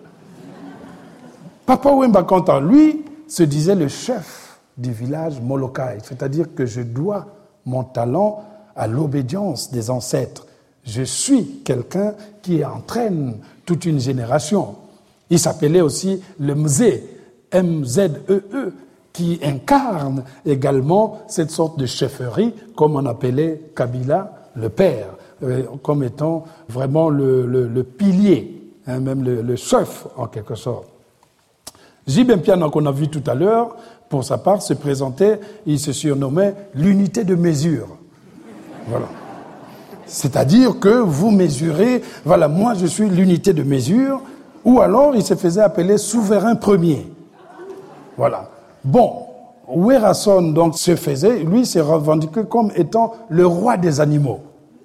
Papa Wemba Kantan, lui, se disait le chef du village Molokai, c'est-à-dire que je dois mon talent à l'obédience des ancêtres. Je suis quelqu'un qui entraîne toute une génération. Il s'appelait aussi le Mzé, M Z E E, qui incarne également cette sorte de chefferie, comme on appelait Kabila le père, euh, comme étant vraiment le, le, le pilier, hein, même le, le chef en quelque sorte. J B Mpiana, qu'on a vu tout à l'heure, pour sa part, se présentait, il se surnommait l'unité de mesure. Voilà. C'est-à-dire que vous mesurez, voilà, moi je suis l'unité de mesure, ou alors il se faisait appeler souverain premier. Voilà. Bon, Werason donc se faisait, lui s'est revendiqué comme étant le roi des animaux.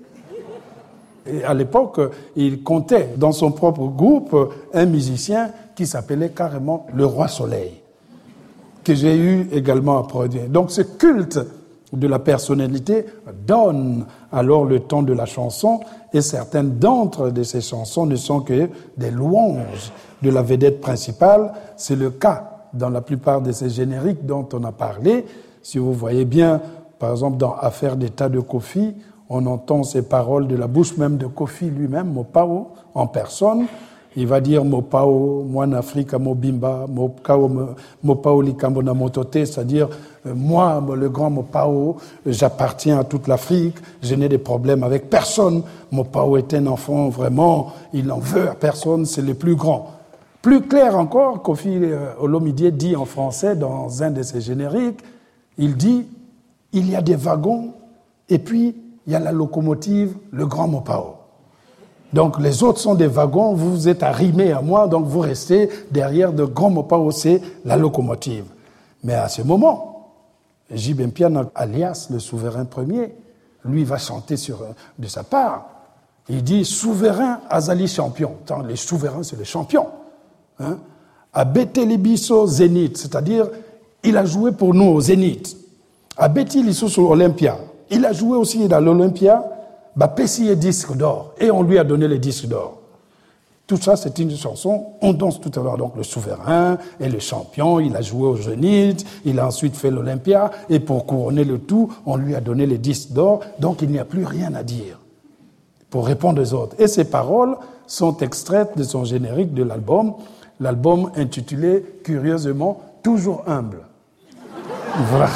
Et à l'époque, il comptait dans son propre groupe un musicien qui s'appelait carrément le roi soleil, que j'ai eu également à produire. Donc ce culte de la personnalité donne alors le ton de la chanson, et certaines d'entre de ces chansons ne sont que des louanges de la vedette principale. C'est le cas dans la plupart de ces génériques dont on a parlé. Si vous voyez bien, par exemple, dans Affaire d'État de Koffi, on entend ces paroles de la bouche même de Koffi lui-même, Mopao, en personne. Il va dire Mopao, Moine Afrika Mobimba, Mopao Likambona Motote, c'est-à-dire moi, le grand Mopao, j'appartiens à toute l'Afrique, je n'ai des problèmes avec personne. Mopao est un enfant vraiment, il n'en veut à personne, c'est le plus grand. Plus clair encore, Koffi Olomide dit en français dans un de ses génériques, il dit « Il y a des wagons et puis il y a la locomotive, le grand Mopao. Donc les autres sont des wagons, vous êtes arrimés à moi, donc vous restez derrière le grand Mopao, c'est la locomotive. » Mais à ce moment, J B Mpiana, alias le souverain premier, lui va chanter sur, de sa part. Il dit « Souverain Azali champion ». Attends, les souverains, c'est les champions. Hein? À Betelibiso Zénith, c'est-à-dire il a joué pour nous au Zénith. À Betelibiso sur Olympia, il a joué aussi dans l'Olympia, bah Pessi est disque d'or, et on lui a donné les disques d'or. Tout ça, c'est une chanson, on danse tout à l'heure. Donc le souverain et le champion, il a joué au Zénith, il a ensuite fait l'Olympia, et pour couronner le tout, on lui a donné les disques d'or, donc il n'y a plus rien à dire pour répondre aux autres. Et ces paroles sont extraites de son générique de l'album, l'album intitulé, curieusement, « Toujours humble ». Voilà.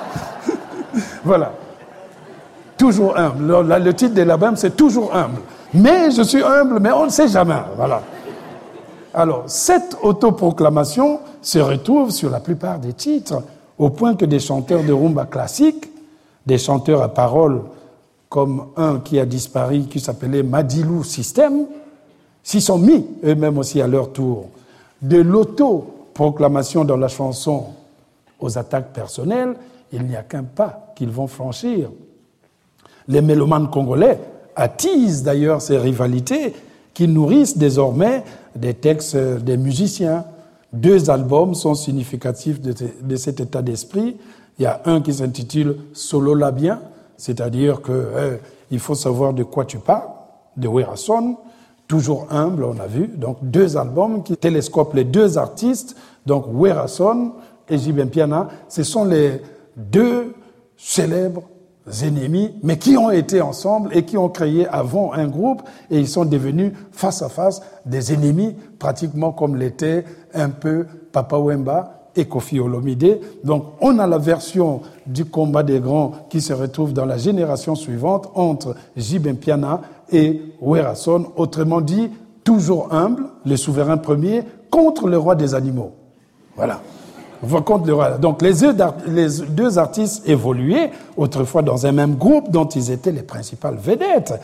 Voilà. Toujours humble. Le, le titre de l'album, c'est « Toujours humble ». Mais je suis humble, mais on ne sait jamais. Voilà. Alors, cette autoproclamation se retrouve sur la plupart des titres, au point que des chanteurs de rumba classique, des chanteurs à paroles, comme un qui a disparu, qui s'appelait Madilou System, s'y sont mis eux-mêmes aussi à leur tour. De l'autoproclamation dans la chanson aux attaques personnelles, il n'y a qu'un pas qu'ils vont franchir. Les mélomanes congolais attisent d'ailleurs ces rivalités qui nourrissent désormais des textes des musiciens. Deux albums sont significatifs de, de cet état d'esprit. Il y a un qui s'intitule « Solo Labien », c'est-à-dire qu'il euh, faut savoir de quoi tu parles, de Werason, toujours humble, on a vu. Donc deux albums qui télescopent les deux artistes, donc Werason et J B Mpiana. Ce sont les deux célèbres ennemis, mais qui ont été ensemble et qui ont créé avant un groupe, et ils sont devenus face à face des ennemis, pratiquement comme l'étaient un peu Papa Wemba et Koffi Olomide. Donc on a la version du combat des grands qui se retrouve dans la génération suivante entre J B Mpiana et Werason, autrement dit, toujours humble, le souverain premier, contre le roi des animaux. Voilà. Contre le roi. Donc les deux, les deux artistes évoluaient autrefois dans un même groupe dont ils étaient les principales vedettes.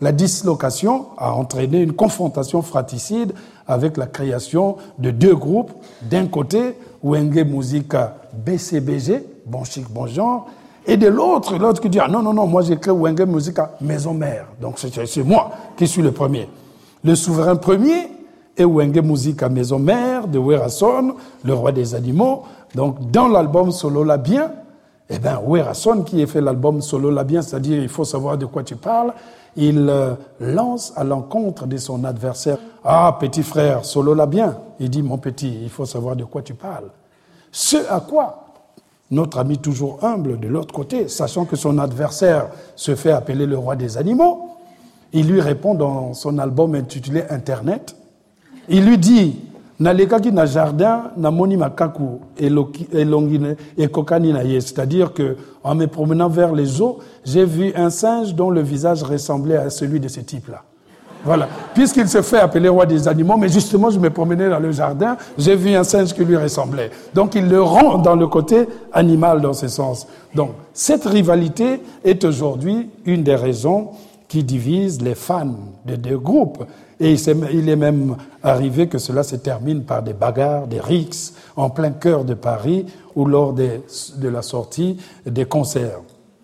La dislocation a entraîné une confrontation fratricide avec la création de deux groupes. D'un côté, Wenge Musica B C B G, Bon Chic, Bon Genre, et de l'autre, l'autre qui dit ah non, non, non, moi j'ai créé Wenge Musica Maison Mère. Donc c'est, c'est moi qui suis le premier. Le souverain premier est Wenge Musica Maison Mère de Werason, le roi des animaux. Donc dans l'album Solo la Bien, eh bien Werason qui a fait l'album Solo la Bien, c'est-à-dire il faut savoir de quoi tu parles, il euh, lance à l'encontre de son adversaire. Ah, petit frère, Solo la Bien. Il dit, mon petit, il faut savoir de quoi tu parles. Ce à quoi notre ami toujours humble de l'autre côté, sachant que son adversaire se fait appeler le roi des animaux, il lui répond dans son album intitulé Internet. Il lui dit, Nalekaki na jardin, na moni makaku, elongine, et kokani na ye. C'est-à-dire que, en me promenant vers les eaux, j'ai vu un singe dont le visage ressemblait à celui de ce type-là. Voilà. Puisqu'il se fait appeler roi des animaux, mais justement, je me promenais dans le jardin, j'ai vu un singe qui lui ressemblait. Donc, il le rend dans le côté animal dans ce sens. Donc, cette rivalité est aujourd'hui une des raisons qui divise les fans de deux groupes. Et il est même arrivé que cela se termine par des bagarres, des rixes, en plein cœur de Paris ou lors des, de la sortie des concerts.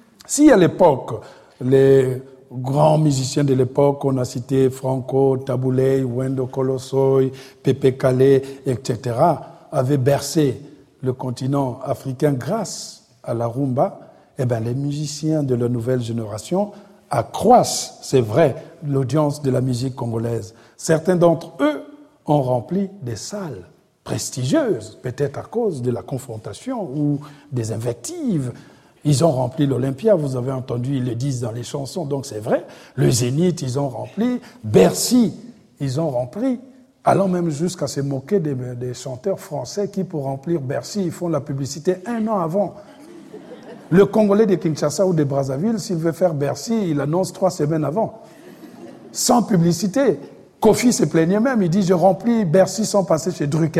Si à l'époque, les grands musiciens de l'époque, on a cité Franco, Tabouley, Wendo Colossoy, Pepe Calais, et cetera, avaient bercé le continent africain grâce à la rumba, eh bien, les musiciens de la nouvelle génération accroissent, c'est vrai, l'audience de la musique congolaise. Certains d'entre eux ont rempli des salles prestigieuses, peut-être à cause de la confrontation ou des invectives. Ils ont rempli l'Olympia, vous avez entendu, ils le disent dans les chansons, donc c'est vrai. Le Zénith, ils ont rempli. Bercy, ils ont rempli. Allant même jusqu'à se moquer des, des chanteurs français qui, pour remplir Bercy, ils font la publicité un an avant. Le Congolais de Kinshasa ou de Brazzaville, s'il veut faire Bercy, il annonce trois semaines avant. Sans publicité. Kofi se plaignait même, il dit « Je remplis Bercy sans passer chez Drucker ».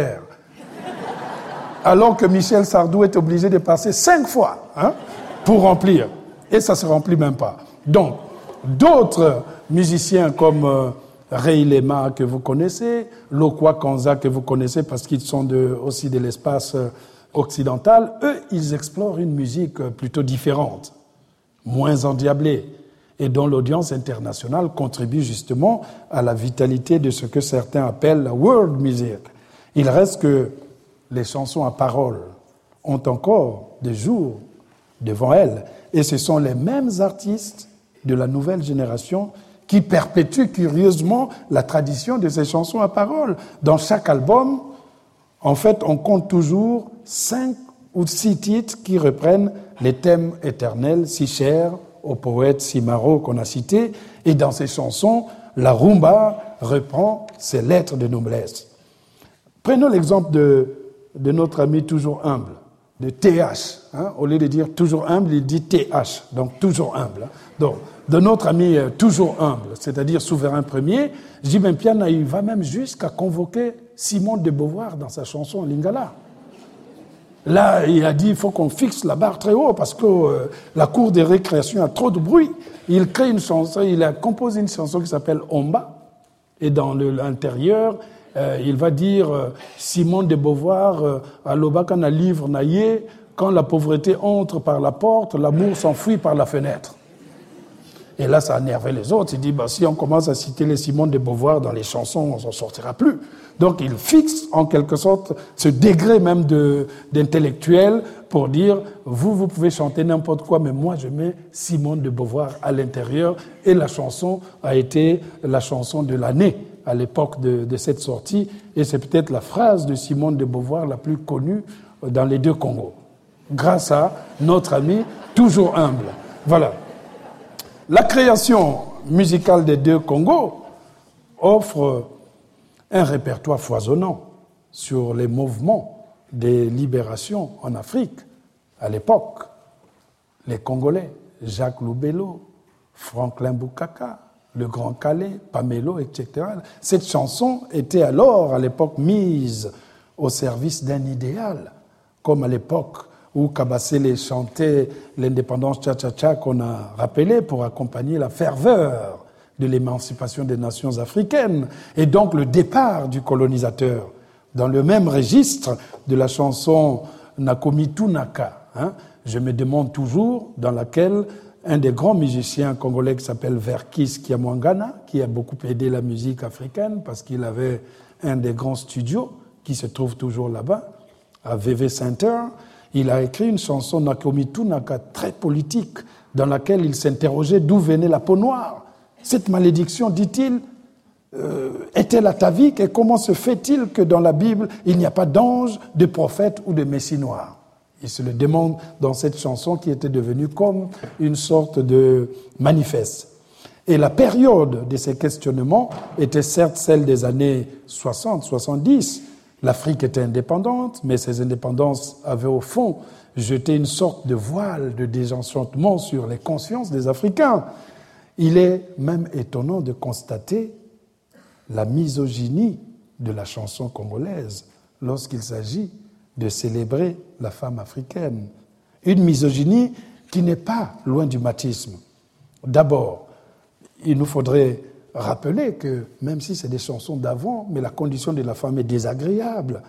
Alors que Michel Sardou est obligé de passer cinq fois hein, pour remplir. Et ça ne se remplit même pas. Donc, d'autres musiciens comme euh, Ray Lema que vous connaissez, Lokwa Kanza que vous connaissez parce qu'ils sont de, aussi de l'espace euh, occidental, eux, ils explorent une musique plutôt différente, moins endiablée, et dont l'audience internationale contribue justement à la vitalité de ce que certains appellent la world music. Il reste que les chansons à paroles ont encore des jours devant elles, et ce sont les mêmes artistes de la nouvelle génération qui perpétuent curieusement la tradition de ces chansons à paroles. Dans chaque album, en fait, on compte toujours cinq ou six titres qui reprennent les thèmes éternels si chers au poète Simaro qu'on a cité. Et dans ces chansons, la rumba reprend ses lettres de noblesse. Prenons l'exemple de, de notre ami toujours humble, de T H. Hein. Au lieu de dire toujours humble, il dit T H, donc toujours humble. Hein. Donc, de notre ami euh, toujours humble, c'est-à-dire souverain premier, Jibin Piana, il va même jusqu'à convoquer Simone de Beauvoir dans sa chanson Lingala. Là, il a dit il faut qu'on fixe la barre très haut parce que euh, la cour des récréations a trop de bruit. Il crée une chanson, il a composé une chanson qui s'appelle Omba, et dans le, l'intérieur, euh, il va dire euh, Simone de Beauvoir, euh, à l'Obakana livre naïe, quand la pauvreté entre par la porte, l'amour s'enfuit par la fenêtre. Et là, ça a énervé les autres. Il dit, bah, si on commence à citer les Simone de Beauvoir dans les chansons, on s'en sortira plus. Donc, il fixe, en quelque sorte, ce degré même de, d'intellectuel pour dire, vous, vous pouvez chanter n'importe quoi, mais moi, je mets Simone de Beauvoir à l'intérieur. Et la chanson a été la chanson de l'année à l'époque de, de cette sortie. Et c'est peut-être la phrase de Simone de Beauvoir la plus connue dans les deux Congos. Grâce à notre ami, toujours humble. Voilà. La création musicale des deux Congos offre un répertoire foisonnant sur les mouvements des libérations en Afrique. À l'époque, les Congolais, Jacques Loubello, Franklin Boukaka, le Grand Calais, Pamelo, et cetera. Cette chanson était alors, à l'époque, mise au service d'un idéal, comme à l'époque où Kabasele chantait l'indépendance tcha-tcha-tcha qu'on a rappelé pour accompagner la ferveur de l'émancipation des nations africaines, et donc le départ du colonisateur. Dans le même registre de la chanson Nakomitu Naka, hein, je me demande toujours, dans laquelle un des grands musiciens congolais qui s'appelle Verkis Kiamwangana, qui a beaucoup aidé la musique africaine parce qu'il avait un des grands studios qui se trouve toujours là-bas, à V V Center, il a écrit une chanson Nakomitu Naka très politique, dans laquelle il s'interrogeait d'où venait la peau noire. Cette malédiction, dit-il, euh, est-elle atavique et comment se fait-il que dans la Bible, il n'y a pas d'ange, de prophète ou de messie noir? Il se le demande dans cette chanson qui était devenue comme une sorte de manifeste. Et la période de ces questionnements était certes celle des années soixante soixante-dix. L'Afrique était indépendante, mais ces indépendances avaient au fond jeté une sorte de voile de désenchantement sur les consciences des Africains. Il est même étonnant de constater la misogynie de la chanson congolaise lorsqu'il s'agit de célébrer la femme africaine. Une misogynie qui n'est pas loin du machisme. D'abord, il nous faudrait rappeler que, même si c'est des chansons d'avant, mais la condition de la femme est désagréable.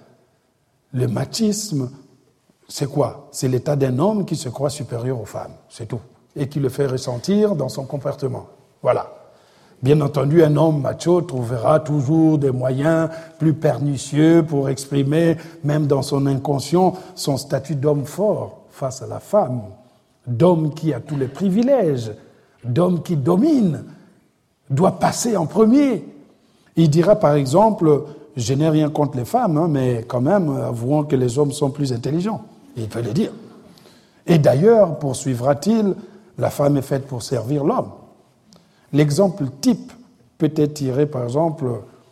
Le machisme, c'est quoi? C'est l'état d'un homme qui se croit supérieur aux femmes, c'est tout, et qui le fait ressentir dans son comportement. Voilà. Bien entendu, un homme macho trouvera toujours des moyens plus pernicieux pour exprimer, même dans son inconscient, son statut d'homme fort face à la femme, d'homme qui a tous les privilèges, d'homme qui domine, doit passer en premier. Il dira par exemple, je n'ai rien contre les femmes, hein, mais quand même, avouons que les hommes sont plus intelligents. Il peut le dire. Et d'ailleurs, poursuivra-t-il, la femme est faite pour servir l'homme. L'exemple type peut être tiré, par exemple,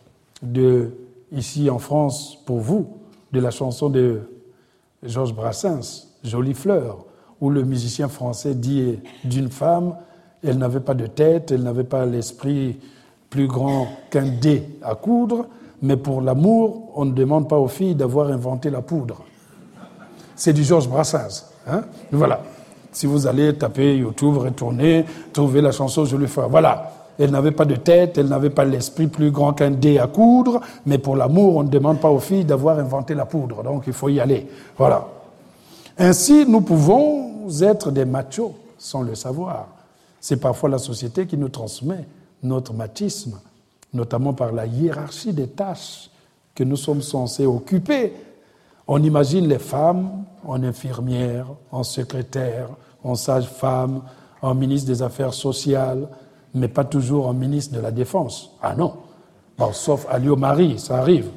de, ici en France, pour vous, de la chanson de Georges Brassens, Jolie fleur, où le musicien français dit d'une femme, elle n'avait pas de tête, elle n'avait pas l'esprit plus grand qu'un dé à coudre, mais pour l'amour, on ne demande pas aux filles d'avoir inventé la poudre. C'est du Georges Brassens. Hein? Voilà. Si vous allez taper YouTube, retourner, trouver la chanson Jolie fleur. Voilà. Elle n'avait pas de tête, elle n'avait pas l'esprit plus grand qu'un dé à coudre, mais pour l'amour, on ne demande pas aux filles d'avoir inventé la poudre. Donc, il faut y aller. Voilà. Ainsi, nous pouvons être des machos sans le savoir. C'est parfois la société qui nous transmet notre machisme, notamment par la hiérarchie des tâches que nous sommes censés occuper. On imagine les femmes en infirmière, en secrétaire, en sage-femme, en ministre des Affaires sociales, mais pas toujours en ministre de la Défense. Ah non, bon, sauf Alio Marie, ça arrive.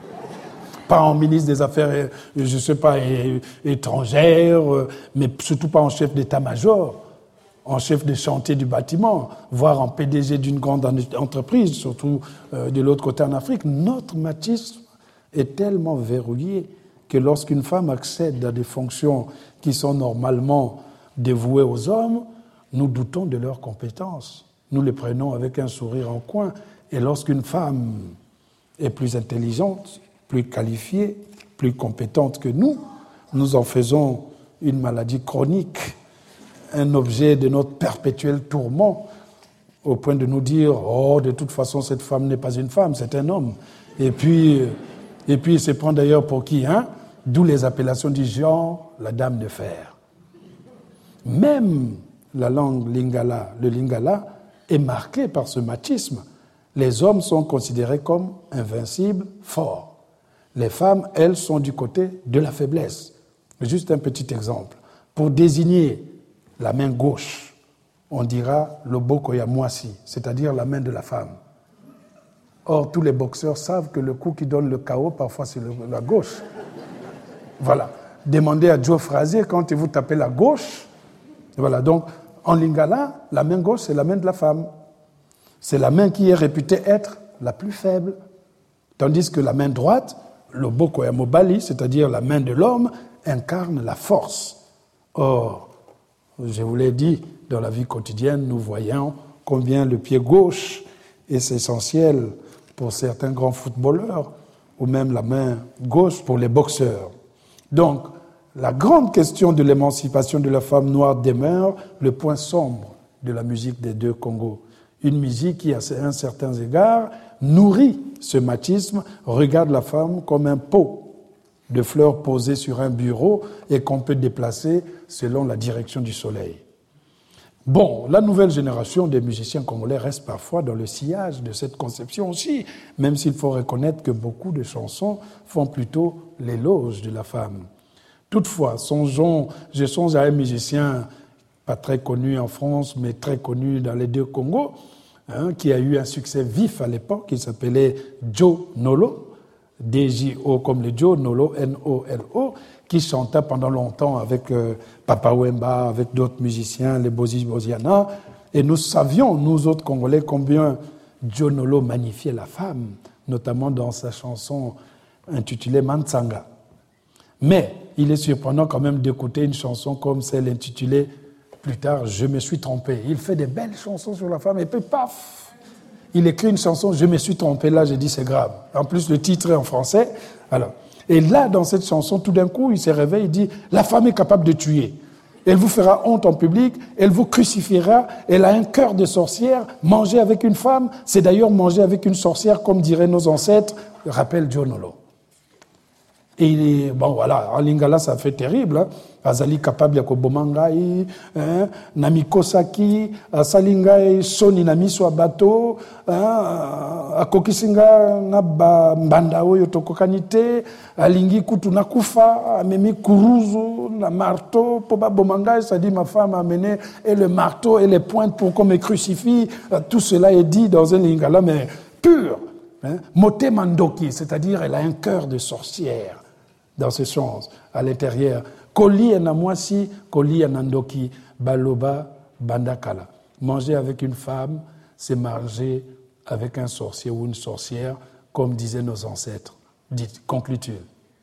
Pas en ministre des Affaires, je ne sais pas, étrangères, mais surtout pas en chef d'état-major, en chef de chantier du bâtiment, voire en P D G d'une grande entreprise, surtout euh, de l'autre côté en Afrique. Notre machisme est tellement verrouillé que lorsqu'une femme accède à des fonctions qui sont normalement dévouées aux hommes, nous doutons de leurs compétences. Nous les prenons avec un sourire en coin. Et lorsqu'une femme est plus intelligente, plus qualifiée, plus compétente que nous, nous en faisons une maladie chronique, un objet de notre perpétuel tourment, au point de nous dire « Oh, de toute façon, cette femme n'est pas une femme, c'est un homme. » Et puis, et puis, il se prend d'ailleurs pour qui, hein? D'où les appellations du genre, la dame de fer. Même la langue lingala, le lingala, est marquée par ce machisme. Les hommes sont considérés comme invincibles, forts. Les femmes, elles, sont du côté de la faiblesse. Juste un petit exemple. Pour désigner la main gauche, on dira le bokoya mwasi, c'est-à-dire la main de la femme. Or, tous les boxeurs savent que le coup qui donne le K O, parfois, c'est le, la gauche. Voilà. Demandez à Joe Frazier quand vous tapez la gauche. Voilà. Donc, en lingala, la main gauche, c'est la main de la femme. C'est la main qui est réputée être la plus faible. Tandis que la main droite, le bokoya mobali, c'est-à-dire la main de l'homme, incarne la force. Or, je vous l'ai dit, dans la vie quotidienne, nous voyons combien le pied gauche est essentiel pour certains grands footballeurs, ou même la main gauche pour les boxeurs. Donc, la grande question de l'émancipation de la femme noire demeure le point sombre de la musique des deux Congos. Une musique qui, à un certain égard, nourrit ce machisme, regarde la femme comme un pot de fleurs posé sur un bureau et qu'on peut déplacer selon la direction du soleil. Bon, la nouvelle génération des musiciens congolais reste parfois dans le sillage de cette conception aussi, même s'il faut reconnaître que beaucoup de chansons font plutôt l'éloge de la femme. Toutefois, songeons, je songe à un musicien pas très connu en France, mais très connu dans les deux Congos, hein, qui a eu un succès vif à l'époque, qui s'appelait Joe Nolo, D J O comme le Joe, Nolo, N O L O, qui chanta pendant longtemps avec euh, Papa Wemba, avec d'autres musiciens, les Bozi Boziana. Et nous savions, nous autres Congolais, combien Joe Nolo magnifiait la femme, notamment dans sa chanson intitulée Mantsanga. Mais il est surprenant quand même d'écouter une chanson comme celle intitulée plus tard, Je me suis trompé. Il fait des belles chansons sur la femme et puis paf, il écrit une chanson, Je me suis trompé. Là, j'ai dit, c'est grave. En plus, le titre est en français. Alors, et là, dans cette chanson, tout d'un coup, il se réveille, il dit, la femme est capable de tuer. Elle vous fera honte en public, elle vous crucifiera, elle a un cœur de sorcière. Manger avec une femme, c'est d'ailleurs manger avec une sorcière, comme diraient nos ancêtres, rappelle Joe Nolo. Et il est, bon voilà, en lingala ça fait terrible, hein. Azali capable ya kobomangai, hein, namikosaki, asalingai soni na miso bateau, hein, akokisinga na mbanda oyo tokokanite, alingi kutu na kufa, amemi kuruzu na marteau pour babomangai, ça dit ma femme a amené et le marteau et les pointes pour qu'on me crucifie, tout cela est dit dans un lingala mais pur, hein, mote mandoki, c'est-à-dire elle a un cœur de sorcière. Dans ce sens, à l'intérieur. Koli en amwasi, koli en andoki, baloba, bandakala. Manger avec une femme, c'est manger avec un sorcier ou une sorcière, comme disaient nos ancêtres. Dites, conclut-il.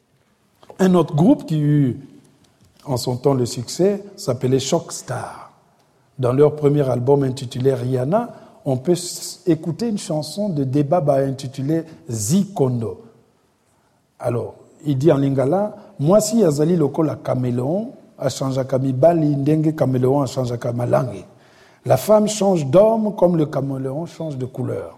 Un autre groupe qui eut en son temps le succès s'appelait Shock Star. Dans leur premier album intitulé Rihanna, on peut écouter une chanson de Debaba intitulée Zikondo. Alors, il dit en lingala, moi si azali lokola caméléon, a changé kamibali ndenge caméléon a changé kamalangi. La femme change d'homme comme le caméléon change de couleur.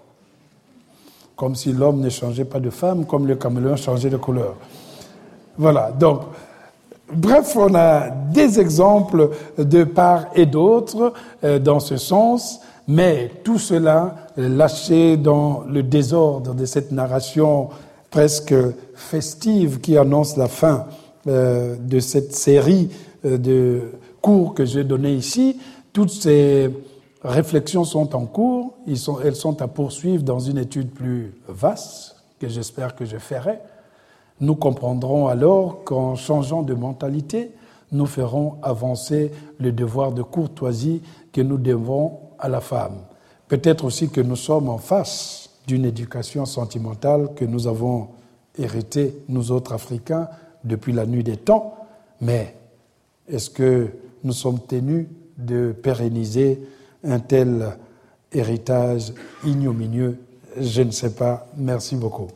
Comme si l'homme ne changeait pas de femme, comme le caméléon changeait de couleur. Voilà, donc, bref, on a des exemples de part et d'autre euh, dans ce sens, mais tout cela lâché dans le désordre de cette narration presque festive qui annonce la fin euh, de cette série euh, de cours que j'ai donnés ici. Toutes ces réflexions sont en cours, ils sont, elles sont à poursuivre dans une étude plus vaste, que j'espère que je ferai. Nous comprendrons alors qu'en changeant de mentalité, nous ferons avancer le devoir de courtoisie que nous devons à la femme. Peut-être aussi que nous sommes en face d'une éducation sentimentale que nous avons héritée, nous autres Africains, depuis la nuit des temps. Mais est-ce que nous sommes tenus de pérenniser un tel héritage ignominieux? Je ne sais pas. Merci beaucoup.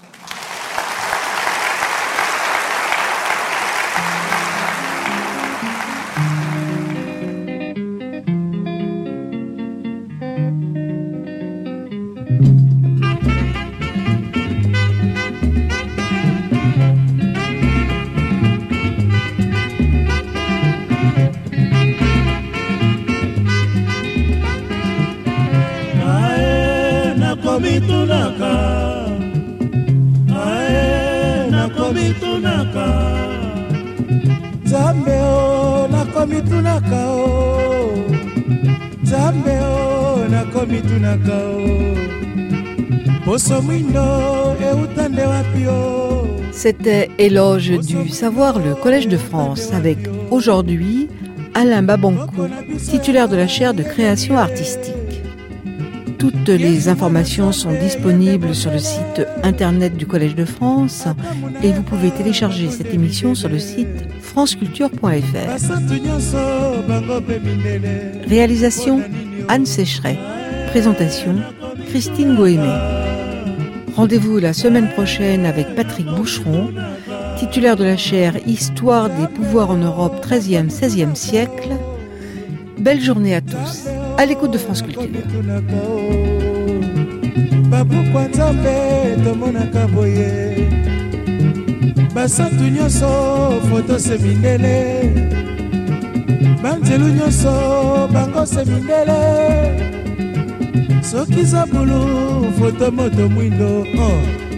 C'était Éloge du savoir, le Collège de France, avec aujourd'hui Alain Mabankou, titulaire de la chaire de création artistique. Toutes les informations sont disponibles sur le site internet du Collège de France et vous pouvez télécharger cette émission sur le site franceculture point f r. Réalisation Anne Sécheret. Présentation Christine Goémé. Rendez-vous la semaine prochaine avec Patrick Boucheron, titulaire de la chaire Histoire des pouvoirs en Europe treizième seizième siècle. Belle journée à tous. À l'écoute de France Culture. Pourquoi Nzambe tomonaka boye basantu nyonso foto se mindele banzelu nyonso bango se mindele soki za bulu foto moto mwindo oh.